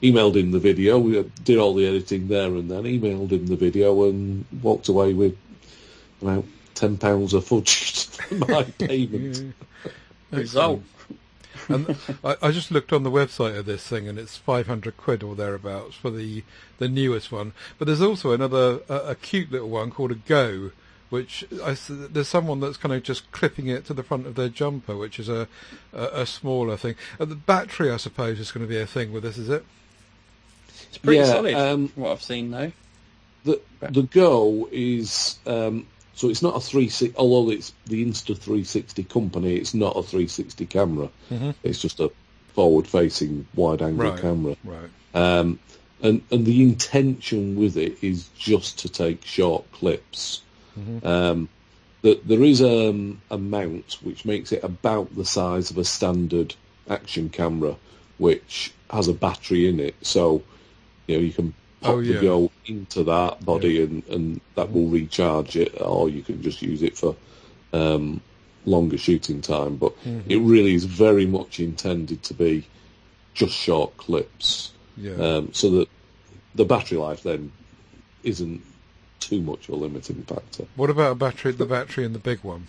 emailed him the video. We did all the editing there and then. Emailed him the video and walked away with about ten pounds of fudge for my payment. Result. And I, I just looked on the website of this thing, and it's five hundred quid or thereabouts for the the newest one. But there's also another a, a cute little one called a Go, which I, there's someone that's kind of just clipping it to the front of their jumper, which is a a, a smaller thing. Uh, the battery, I suppose, is going to be a thing with this, is it? It's pretty Yeah, solid, um, from what I've seen, though. The the Go is um, so it's not a three sixty. Although it's the Insta three sixty company, it's not a three sixty camera. Mm-hmm. It's just a forward-facing wide-angle Right, camera. right. Um, and and the intention with it is just to take short clips. Mm-hmm. Um, the, there is um, a mount which makes it about the size of a standard action camera, which has a battery in it. So you know you can pop Oh, yeah. the Go into that body Yeah. and, and that will recharge it, or you can just use it for um, longer shooting time. But Mm-hmm. it really is very much intended to be just short clips, Yeah. um, so that the battery life then isn't too much of a limiting factor. What about a battery? The battery in the big one.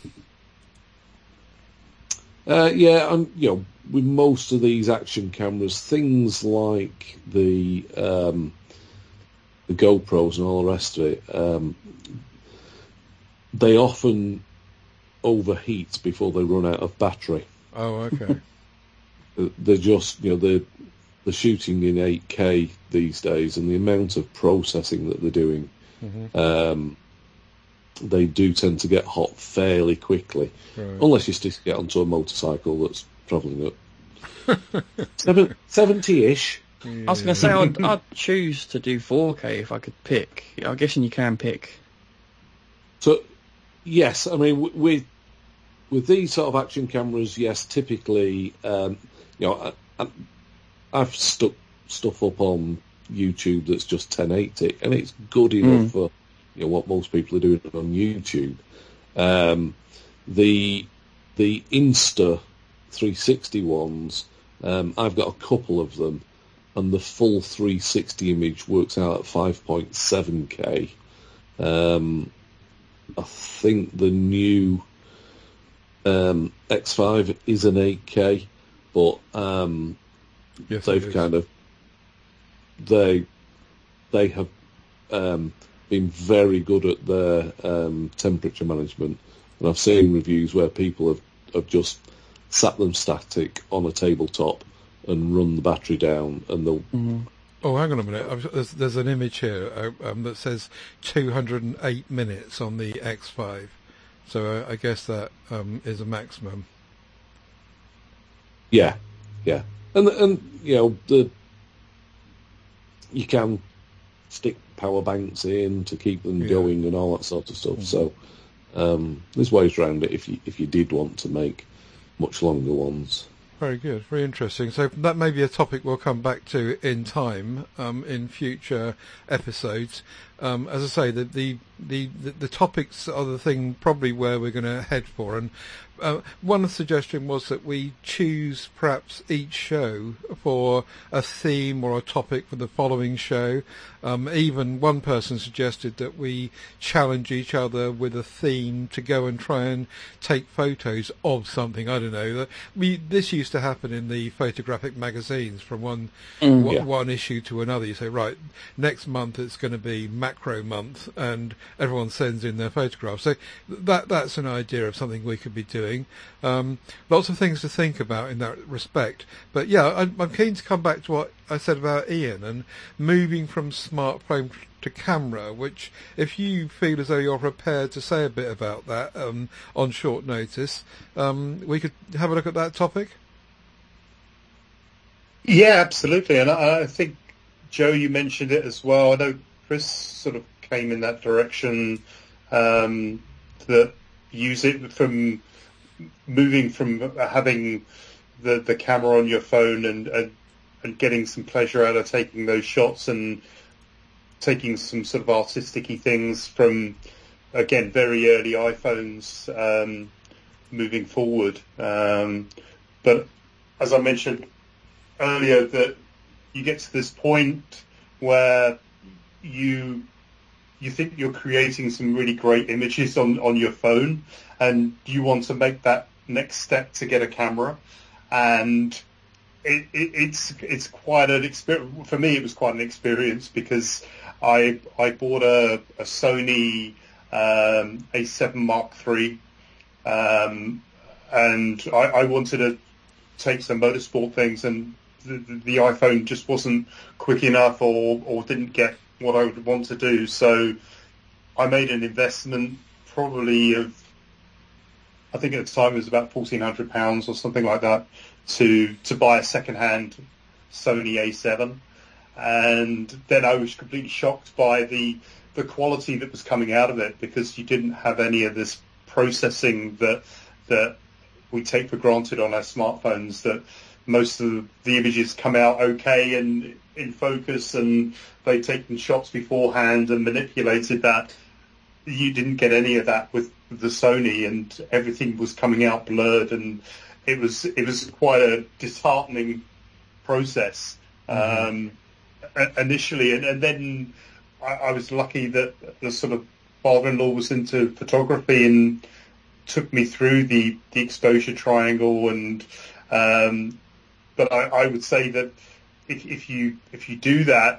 Uh, yeah, and you know, with most of these action cameras, things like the um, the GoPros and all the rest of it, um, they often overheat before they run out of battery. Oh, okay. They're just, you know, they're, they're shooting in eight K these days, and the amount of processing that they're doing, Mm-hmm. um, they do tend to get hot fairly quickly, Right. unless you stick it onto a motorcycle that's travelling at seven, seventy-ish. I was going to say, I'd, I'd choose to do four K if I could pick. I'm guessing you can pick. So, yes, I mean, w- with with these sort of action cameras, yes, typically, um, you know, I, I, I've stuck stuff up on YouTube that's just ten eighty, and it's good enough Mm. for you know what most people are doing on YouTube. Um, the the Insta three sixty ones, um, I've got a couple of them, and the full three sixty image works out at five point seven K. Um, I think the new um, X five is an eight K, but um, Yes, it they've is. kind of they they have um, been very good at their um, temperature management, and I've seen reviews where people have, have just sat them static on a tabletop and run the battery down, and they'll Mm. Oh, hang on a minute. I've, there's, there's an image here uh, um, that says two hundred eight minutes on the X five. So uh, I guess that um, is a maximum. yeah, yeah, and and you know the you can stick power banks in to keep them Yeah. going and all that sort of stuff. So um, there's ways around it if you if you did want to make much longer ones. Very good, very interesting. So that may be a topic we'll come back to in time, um, in future episodes. Um, as I say, the, the the the topics are the thing probably where we're going to head for. And uh, one suggestion was that we choose perhaps each show for a theme or a topic for the following show. Um, even one person suggested that we challenge each other with a theme to go and try and take photos of something. I don't know. That we this used to happen in the photographic magazines from one Mm. one, Yeah. one issue to another. You say, right, next month it's going to be macro month, and everyone sends in their photographs. So that that's an idea of something we could be doing. Um, lots of things to think about in that respect. But yeah, I'm, I'm keen to come back to what I said about Ian and moving from smartphone to camera, which if you feel as though you're prepared to say a bit about that um, on short notice, um, we could have a look at that topic. Yeah, absolutely. And I, I think, Joe, you mentioned it as well. I know Chris sort of came in that direction, um, that use it from moving from having the, the camera on your phone and, and and getting some pleasure out of taking those shots and taking some sort of artistic-y things from, again, very early iPhones, um, moving forward. Um, but as I mentioned earlier, that you get to this point where you you think you're creating some really great images on, on your phone, and you want to make that next step to get a camera, and it, it, it's it's quite an experience. For me, it was quite an experience because I I bought a, a Sony um, A seven Mark three, um, and I, I wanted to take some motorsport things, and the, the iPhone just wasn't quick enough, or, or didn't get what I would want to do. So I made an investment, probably of, I think at the time it was about fourteen hundred pounds or something like that, to to buy a second-hand Sony A seven, and then I was completely shocked by the the quality that was coming out of it, because you didn't have any of this processing that that we take for granted on our smartphones, that most of the, the images come out okay and in focus, and they'd taken shots beforehand and manipulated that. You didn't get any of that with the Sony, and everything was coming out blurred, and it was it was quite a disheartening process um, mm-hmm. initially. And, and then I, I was lucky that the sort of father-in-law was into photography and took me through the, the exposure triangle. And um, but I, I would say that if, if you if you do that,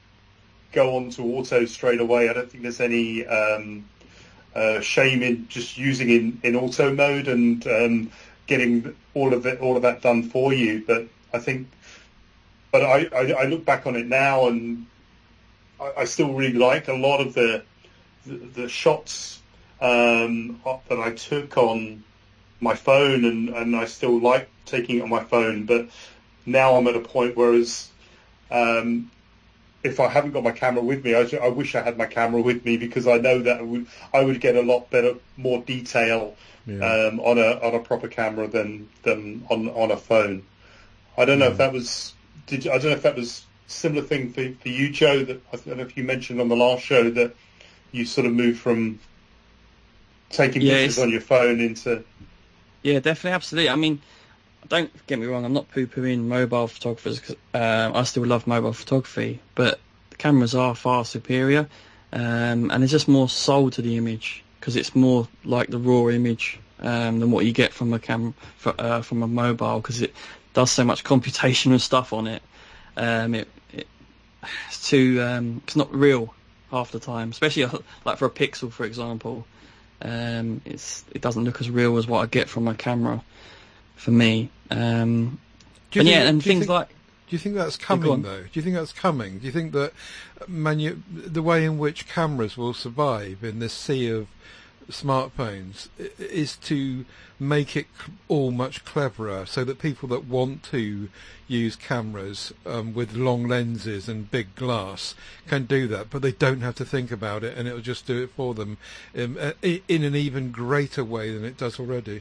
go on to auto straight away. I don't think there's any um, uh, shame in just using in, in auto mode and um, getting all of it, all of that done for you. But I think, but I, I, I look back on it now, and I, I still really like a lot of the the, the shots um, that I took on my phone, and, and I still like taking it on my phone. But now I'm at a point whereas um, if I haven't got my camera with me, I, I wish I had my camera with me, because I know that I would, I would get a lot better, more detail yeah. um, on a on a proper camera than than on on a phone. I don't know yeah. if that was. Did you, I don't know if that was a similar thing for, for you, Joe. That I don't know if you mentioned on the last show that you sort of moved from taking yeah, pictures on your phone into. Yeah, definitely, absolutely. I mean, don't get me wrong, I'm not poo-pooing mobile photographers. Cause, um, I still love mobile photography, but the cameras are far superior, um, and there's just more soul to the image, because it's more like the raw image um, than what you get from a cam for, uh, from a mobile, because it does so much computational stuff on it. Um, it, it it's too um, it's not real half the time, especially like for a Pixel, for example. Um, it's it doesn't look as real as what I get from a camera. For me, um, do you and think, yeah, and do you things think, like. Do you think that's coming though? Do you think that's coming? Do you think that manu- the way in which cameras will survive in this sea of smartphones is to make it all much cleverer, so that people that want to use cameras um, with long lenses and big glass can do that, but they don't have to think about it, and it'll just do it for them um, in an even greater way than it does already?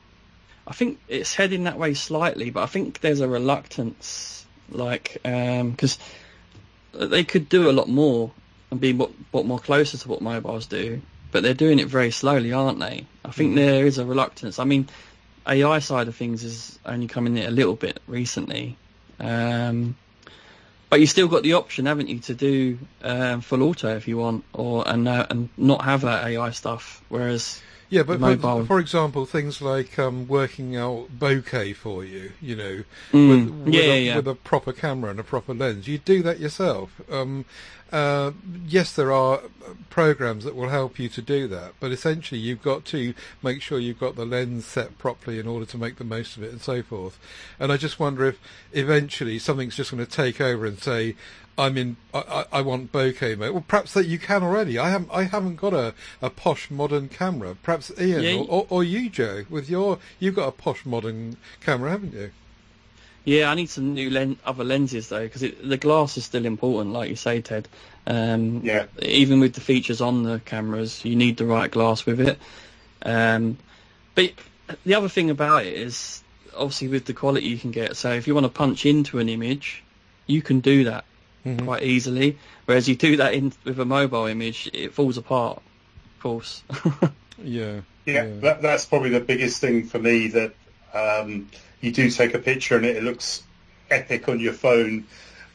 I think it's heading that way slightly, but I think there's a reluctance, like, because um, they could do a lot more and be what, what more closer to what mobiles do, but they're doing it very slowly, aren't they? I think mm. there is a reluctance. I mean, A I side of things is only coming in a little bit recently, um, but you still got the option, haven't you, to do um, full auto if you want, or and uh, and not have that A I stuff, whereas. Yeah, but for, for example, things like um, working out bokeh for you, you know, mm. with, with, yeah, a, yeah. with a proper camera and a proper lens. You do that yourself. Um, uh, yes, there are programs that will help you to do that, but essentially you've got to make sure you've got the lens set properly in order to make the most of it and so forth. And I just wonder if eventually something's just going to take over and say, I'm in. I, I want bokeh mode. Well, perhaps that you can already. I haven't. I haven't got a, a posh modern camera. Perhaps Ian yeah, or, or, or you, Joe, with your you've got a posh modern camera, haven't you? Yeah, I need some new len- other lenses though, because the glass is still important, like you say, Ted. Um, yeah. Even with the features on the cameras, you need the right glass with it. Um, but the other thing about it is, obviously, with the quality you can get. So if you want to punch into an image, you can do that. Mm-hmm. Quite easily, whereas you do that in with a mobile image, it falls apart, of course. yeah, yeah, yeah. That, that's probably the biggest thing for me, that um, you do take a picture and it, it looks epic on your phone,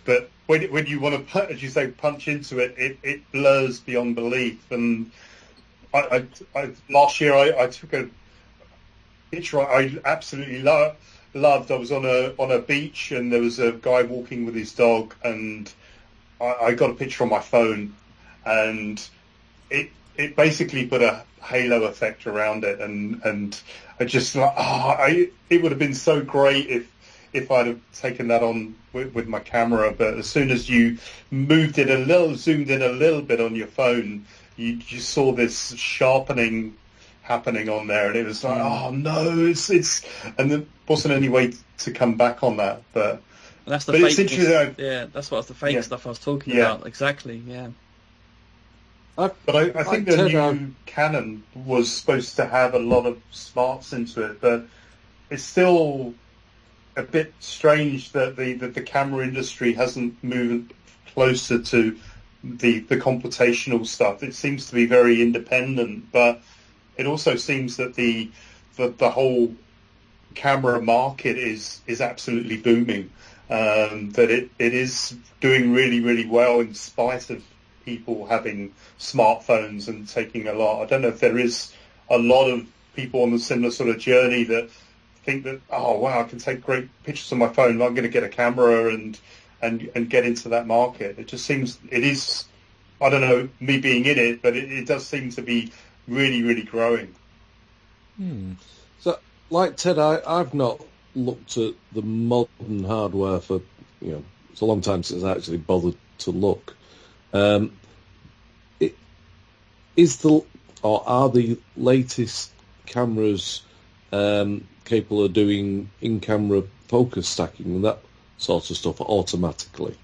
but when when you want to, as you say, punch into it, it, it blurs beyond belief. And I, I, I last year I, I took a picture I absolutely lo- loved. I was on a on a beach and there was a guy walking with his dog, and I, I got a picture on my phone, and it it basically put a halo effect around it, and and I just like, oh, I it would have been so great if if I'd have taken that on with, with my camera. But as soon as you moved it a little, zoomed in a little bit on your phone, you you saw this sharpening happening on there, and it was like, oh no, it's it's, and there wasn't any way to come back on that. But that's the but fake. it's interesting. Yeah, that's what the fake Yeah. stuff I was talking Yeah. about. Exactly. Yeah. But I, I think I the tend new Canon was supposed to have a lot of smarts into it, but it's still a bit strange that the that the camera industry hasn't moved closer to the the computational stuff. It seems to be very independent, but it also seems that the the, the whole camera market is is absolutely booming. Um, that it, it is doing really, really well in spite of people having smartphones and taking a lot. I don't know if there is a lot of people on the similar sort of journey that think that, oh wow, I can take great pictures on my phone, I'm going to get a camera and and and get into that market. It just seems it is, I don't know, me being in it, but it, it does seem to be really, really growing. Hmm. So, like Ted, I, I've not looked at the modern hardware for, you know, it's a long time since I actually bothered to look. Um, it, is the or are the latest cameras um, capable of doing in-camera focus stacking and that sort of stuff automatically?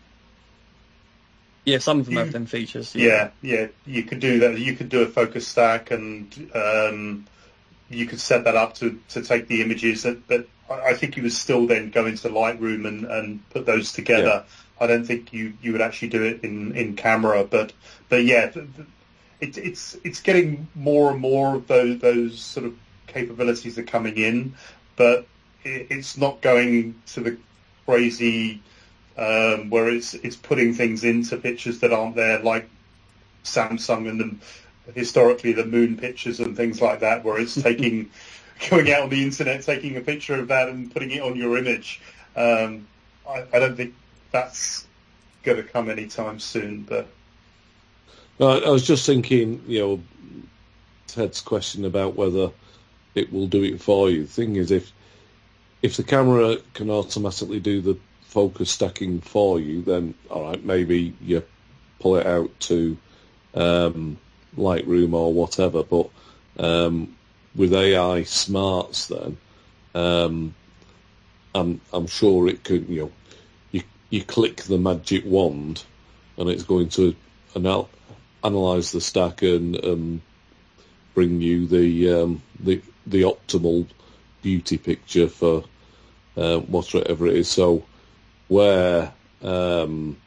Yeah, some of them You- have them features. Yeah, yeah, you could do that. You could do a focus stack, and um, you could set that up to, to take the images. But I I think you would still then go into Lightroom and, and put those together. I don't think you, you would actually do it in, in camera. But but yeah, th- th- it, it's it's getting more and more of those those sort of capabilities are coming in, but it, it's not going to the crazy. Um, where it's it's putting things into pictures that aren't there, like Samsung and the, historically the moon pictures and things like that, where it's taking going out on the internet, taking a picture of that and putting it on your image. Um, I, I don't think that's going to come anytime soon. But No, I was just thinking, you know, Ted's question about whether it will do it for you. The thing is, if if the camera can automatically do the focus stacking for you, then all right, maybe you pull it out to um, Lightroom or whatever. But um, with A I smarts, then um, I'm I'm sure it could. You know, you you click the magic wand, and it's going to anal- analyze the stack and um, bring you the um, the the optimal beauty picture for uh, whatever it is. So where um,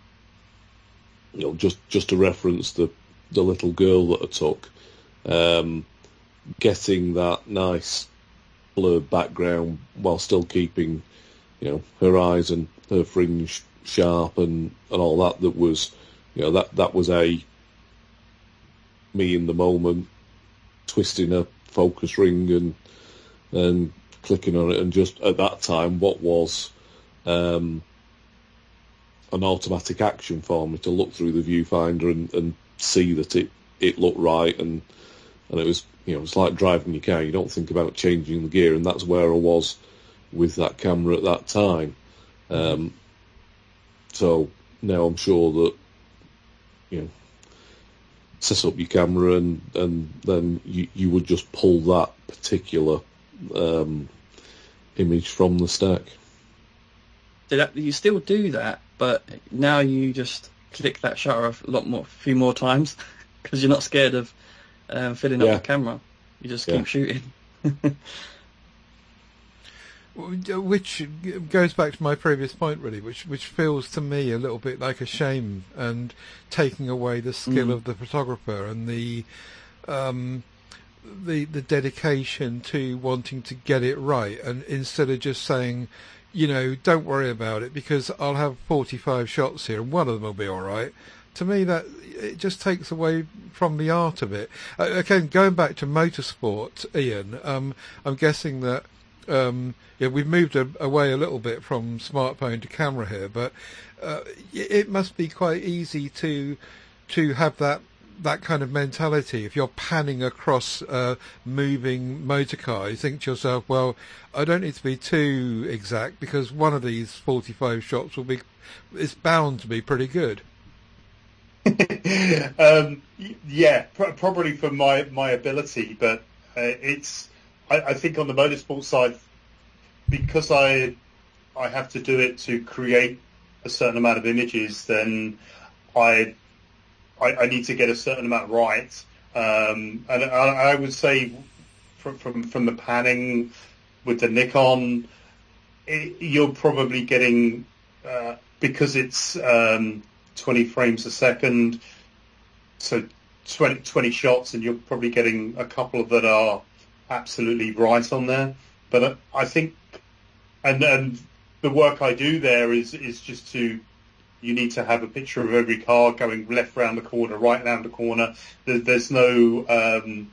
you know, just just to reference the the little girl that I took, um, getting that nice blurred background while still keeping, you know, her eyes and her fringe sharp and, and all that. That was, you know, that that was a me in the moment, twisting a focus ring and and clicking on it, and just at that time, what was um, an automatic action for me to look through the viewfinder and, and see that it, it looked right, and and it was, you know, it's like driving your car. You don't think about changing the gear, and that's where I was with that camera at that time. Um, so now I'm sure that, you know, set up your camera and, and then you, you would just pull that particular um, image from the stack. So that, you still do that, but now you just click that shutter a lot more, a few more times, because you're not scared of um, filling Yeah. up the camera. You just Yeah. keep shooting. Which goes back to my previous point, really, which which feels to me a little bit like a shame and taking away the skill Mm. of the photographer and the um, the the dedication to wanting to get it right, and instead of just saying, you know, don't worry about it because I'll have forty-five shots here and one of them will be all right. To me, that it just takes away from the art of it. Uh, again, going back to motorsport, Ian, um, I'm guessing that um, yeah, we've moved a, away a little bit from smartphone to camera here, but uh, it must be quite easy to to have that that kind of mentality. If you're panning across a moving motor car, you think to yourself, well, I don't need to be too exact because one of these forty-five shots will be, it's bound to be pretty good. um, yeah, pr- probably for my, my ability, but uh, it's, I, I think on the motorsport side, because I, I have to do it to create a certain amount of images, then I, I, I need to get a certain amount right. Um, and I, I would say from, from, from the panning with the Nikon, it, you're probably getting, uh, because it's, um, twenty frames a second, so twenty, twenty shots, and you're probably getting a couple that are absolutely right on there. But I think, and, and the work I do there is, is just to, you need to have a picture of every car going left round the corner, right round the corner. There, there's no, um,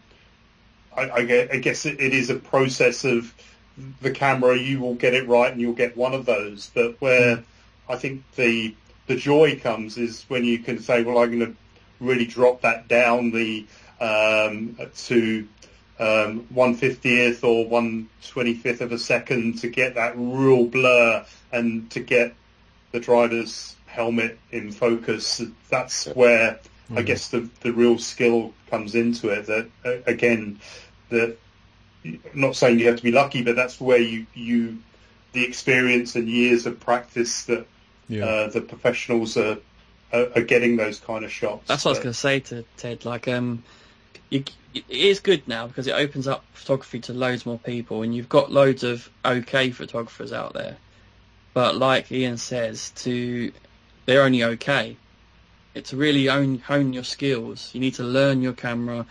I, I guess it, it is a process of the camera, you will get it right and you'll get one of those. But where I think the, the joy comes is when you can say, well, I'm going to really drop that down the um, to um, one fiftieth or one twenty-fifth of a second to get that real blur and to get the driver's helmet in focus. That's where mm-hmm. I guess the, the real skill comes into it. That uh, again, that I'm not saying you have to be lucky, but that's where you, you the experience and years of practice that Yeah. Uh, the professionals are, are are getting those kind of shots. That's what but... I was going to say to Ted. Like, um, you, it is good now because it opens up photography to loads more people, and you've got loads of okay photographers out there. But like Ian says, to they're only okay. It's to really own, hone your skills. You need to learn your camera,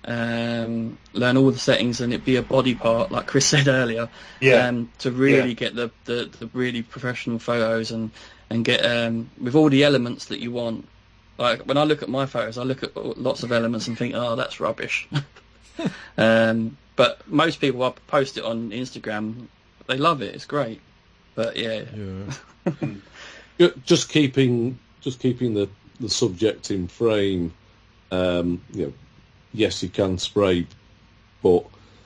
um, learn all the settings, and it be a body part, like Chris said earlier. Yeah. Um, to really yeah. get the, the, the really professional photos and. And get um, with all the elements that you want. Like when I look at my photos, I look at lots of elements and think, "Oh, that's rubbish." um, but most people, I post it on Instagram, they love it. It's great. But yeah, yeah. just keeping just keeping the, the subject in frame. Um, you know, yes, you can spray, but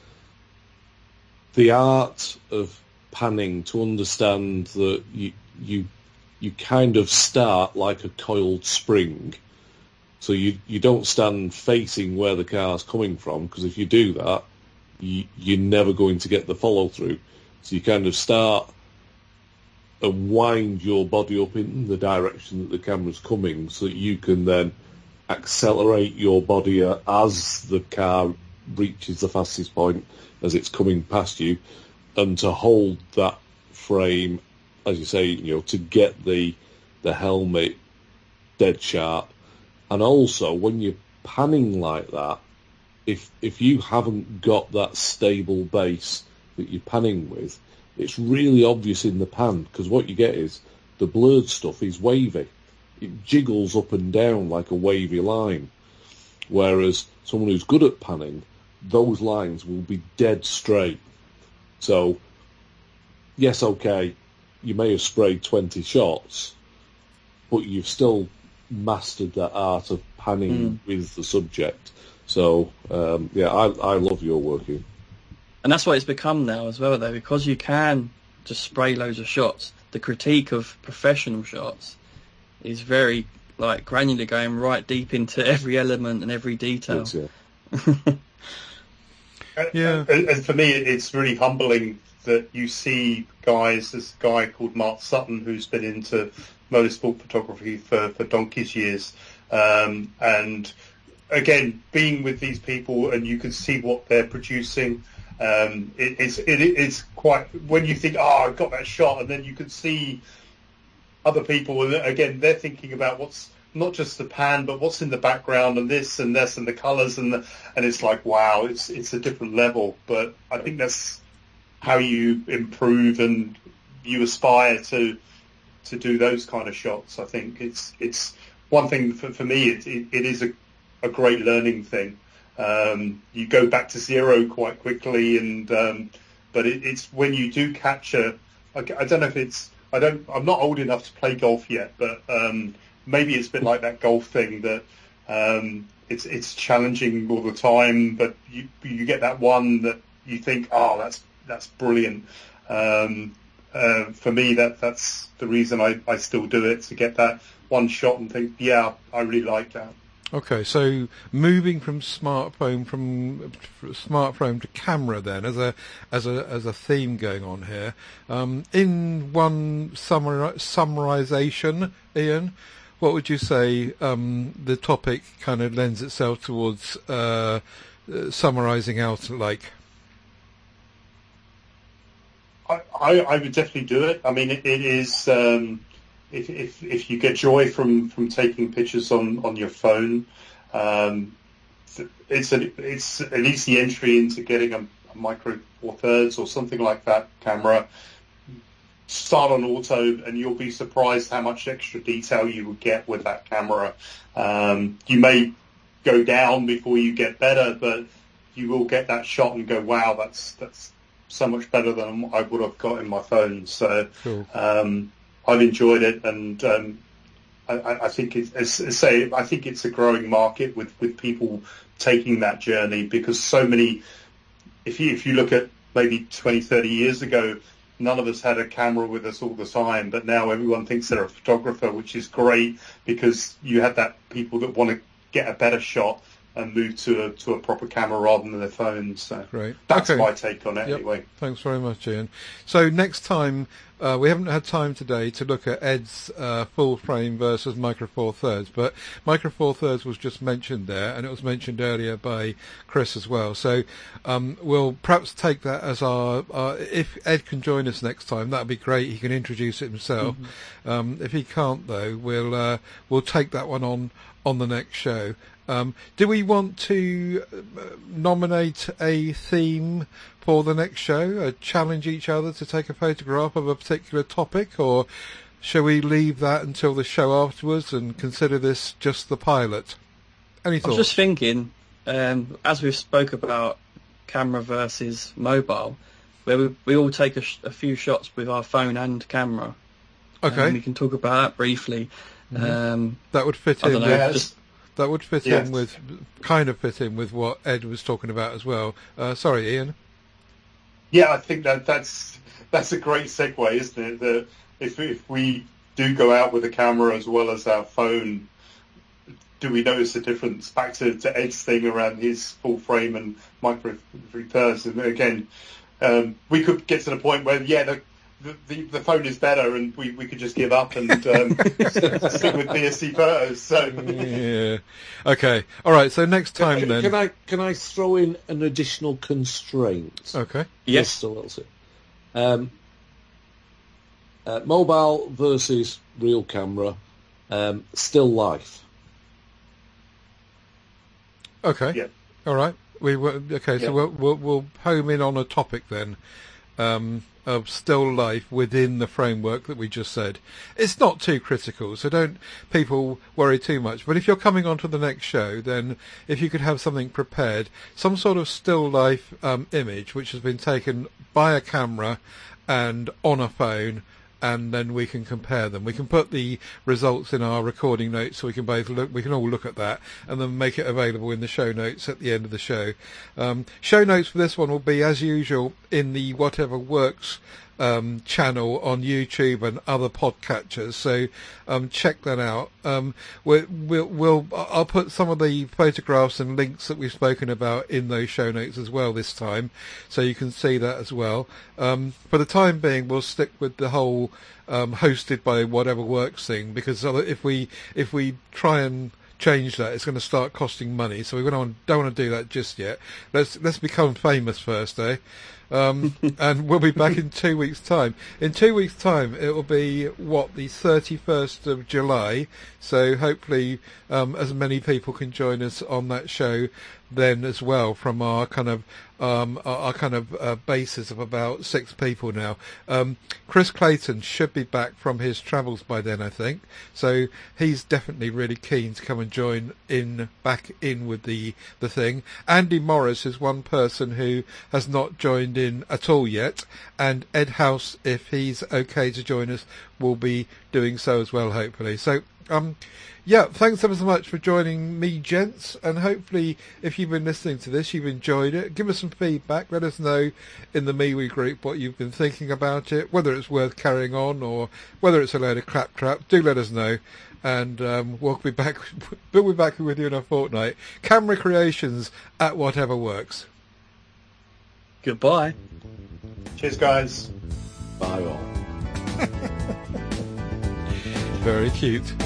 the art of panning to understand that you you. you kind of start like a coiled spring. So you you don't stand facing where the car's coming from, because if you do that, you, you're never going to get the follow-through. So you kind of start and wind your body up in the direction that the camera's coming so that you can then accelerate your body as the car reaches the fastest point as it's coming past you, and to hold that frame, as you say, you know, to get the the helmet dead sharp. And also, when you're panning like that, if if you haven't got that stable base that you're panning with, it's really obvious in the pan, because what you get is the blurred stuff is wavy. It jiggles up and down like a wavy line. Whereas someone who's good at panning, those lines will be dead straight. So, yes, okay, you may have sprayed twenty shots, but you've still mastered that art of panning mm. with the subject. So, um, yeah, I, I love your work, Ian. And that's what it's become now as well, though, because you can just spray loads of shots. The critique of professional shots is very, like, granular, going right deep into every element and every detail. It's, yeah. yeah. And, and for me, it's really humbling that you see guys, this guy called Mark Sutton, who's been into motorsport photography for, for donkey's years. Um, and again, being with these people and you can see what they're producing, um, it, it's, it, it's quite, when you think, oh, I got that shot, and then you can see other people, and again, they're thinking about what's not just the pan, but what's in the background and this and this and the colours, and the, and it's like, wow, it's, it's a different level. But I think that's how you improve and you aspire to to do those kind of shots. I think it's it's one thing for, for me. It, it, it is a, a great learning thing. Um, you go back to zero quite quickly, and um, but it, it's when you do capture. I, I don't know if it's. I don't. I'm not old enough to play golf yet, but um, maybe it's been like that golf thing that um, it's it's challenging all the time. But you you get that one that you think, oh, that's that's brilliant. Um, uh, for me, that that's the reason I, I still do it, to get that one shot and think, yeah, I really like that. Okay, so moving from smartphone from smartphone to camera, then as a as a as a theme going on here. Um, in one summar, summarization, Ian, what would you say um, the topic kind of lends itself towards uh, uh, summarizing out like? I, I, I would definitely do it. I mean, it, it is. Um, If, if if you get joy from, from taking pictures on, on your phone, um, it's a, it's an easy entry into getting a, a Micro Four Thirds or something like that camera. Start on auto, and you'll be surprised how much extra detail you would get with that camera. Um, you may go down before you get better, but you will get that shot and go, wow, that's that's so much better than I would have got in my phone. So. Cool. Um, I've enjoyed it, and um, I, I think it's, as I say, I think it's a growing market with, with people taking that journey, because so many. If you if you look at maybe twenty, thirty years ago, none of us had a camera with us all the time, but now everyone thinks they're a photographer, which is great, because you have that people that want to get a better shot and move to a to a proper camera rather than their phones. So Great. That's okay. my take on it. Yep. Anyway. Thanks very much, Ian. So next time, uh, we haven't had time today to look at Ed's uh, full frame versus Micro Four Thirds, but Micro Four Thirds was just mentioned there, and it was mentioned earlier by Chris as well. So um, we'll perhaps take that as our, our. If Ed can join us next time, that'd be great. He can introduce it himself. Mm-hmm. Um, if he can't, though, we'll uh, we'll take that one on on the next show. Um, do we want to uh, nominate a theme for the next show, uh, challenge each other to take a photograph of a particular topic, or shall we leave that until the show afterwards and consider this just the pilot? Any thoughts? I was just thinking, um, as we spoke about camera versus mobile, where we, we all take a, sh- a few shots with our phone and camera. Okay. Um, we can talk about that briefly. Mm-hmm. Um, that would fit I in don't know, with... just, That would fit yes. in with, kind of fit in with what Ed was talking about as well. Uh, sorry, Ian. Yeah, I think that that's that's a great segue, isn't it? That if if we do go out with a camera as well as our phone, do we notice a difference? Back to, to Ed's thing around his full frame and Micro Four Thirds, and again, um, we could get to the point where yeah, the the, the phone is better, and we, we could just give up and um, stick with B S C photos. So yeah, okay, all right. So next time can, then, can I can I throw in an additional constraint? Okay. Yes. Just a little bit. Um, uh, mobile versus real camera, um, still life. Okay. Yeah. All right. We were, okay. So Yeah. we'll, we'll we'll home in on a topic then. Um, of still life within the framework that we just said. It's not too critical, so don't people worry too much. But if you're coming on to the next show, then if you could have something prepared, some sort of still life um, image which has been taken by a camera and on a phone, and then we can compare them. We can put the results in our recording notes, so we can both look. We can all look at that, and then make it available in the show notes at the end of the show. Um, show notes for this one will be, as usual, in the Whatever Works um, channel on YouTube and other podcatchers. So um, check that out. Um, we'll, we'll, we'll, I'll put some of the photographs and links that we've spoken about in those show notes as well this time, so you can see that as well. Um, for the time being, we'll stick with the whole um, hosted by Whatever Works thing, because if we if we try and change that, it's going to start costing money. So we don't don't want to do that just yet. Let's let's become famous first, eh? Um, and we'll be back in two weeks' time. In two weeks' time, it will be, what, the thirty-first of July. So hopefully um, as many people can join us on that show then as well, from our kind of um, our, our kind of uh, basis of about six people now. Um, Chris Clayton should be back from his travels by then, I think. So he's definitely really keen to come and join in, back in with the, the thing. Andy Morris is one person who has not joined in at all yet. And Ed House, if he's okay to join us, will be doing so as well, hopefully. So, um, yeah, thanks ever so much for joining me, gents, and hopefully if you've been listening to this, you've enjoyed it. Give us some feedback. Let us know in the MeWe group what you've been thinking about it, whether it's worth carrying on or whether it's a load of claptrap. Do let us know, and um, we'll be back. We'll be back with you in a fortnight. Camera Creations at whatever works. Goodbye. Cheers, guys. Bye all. Very cute.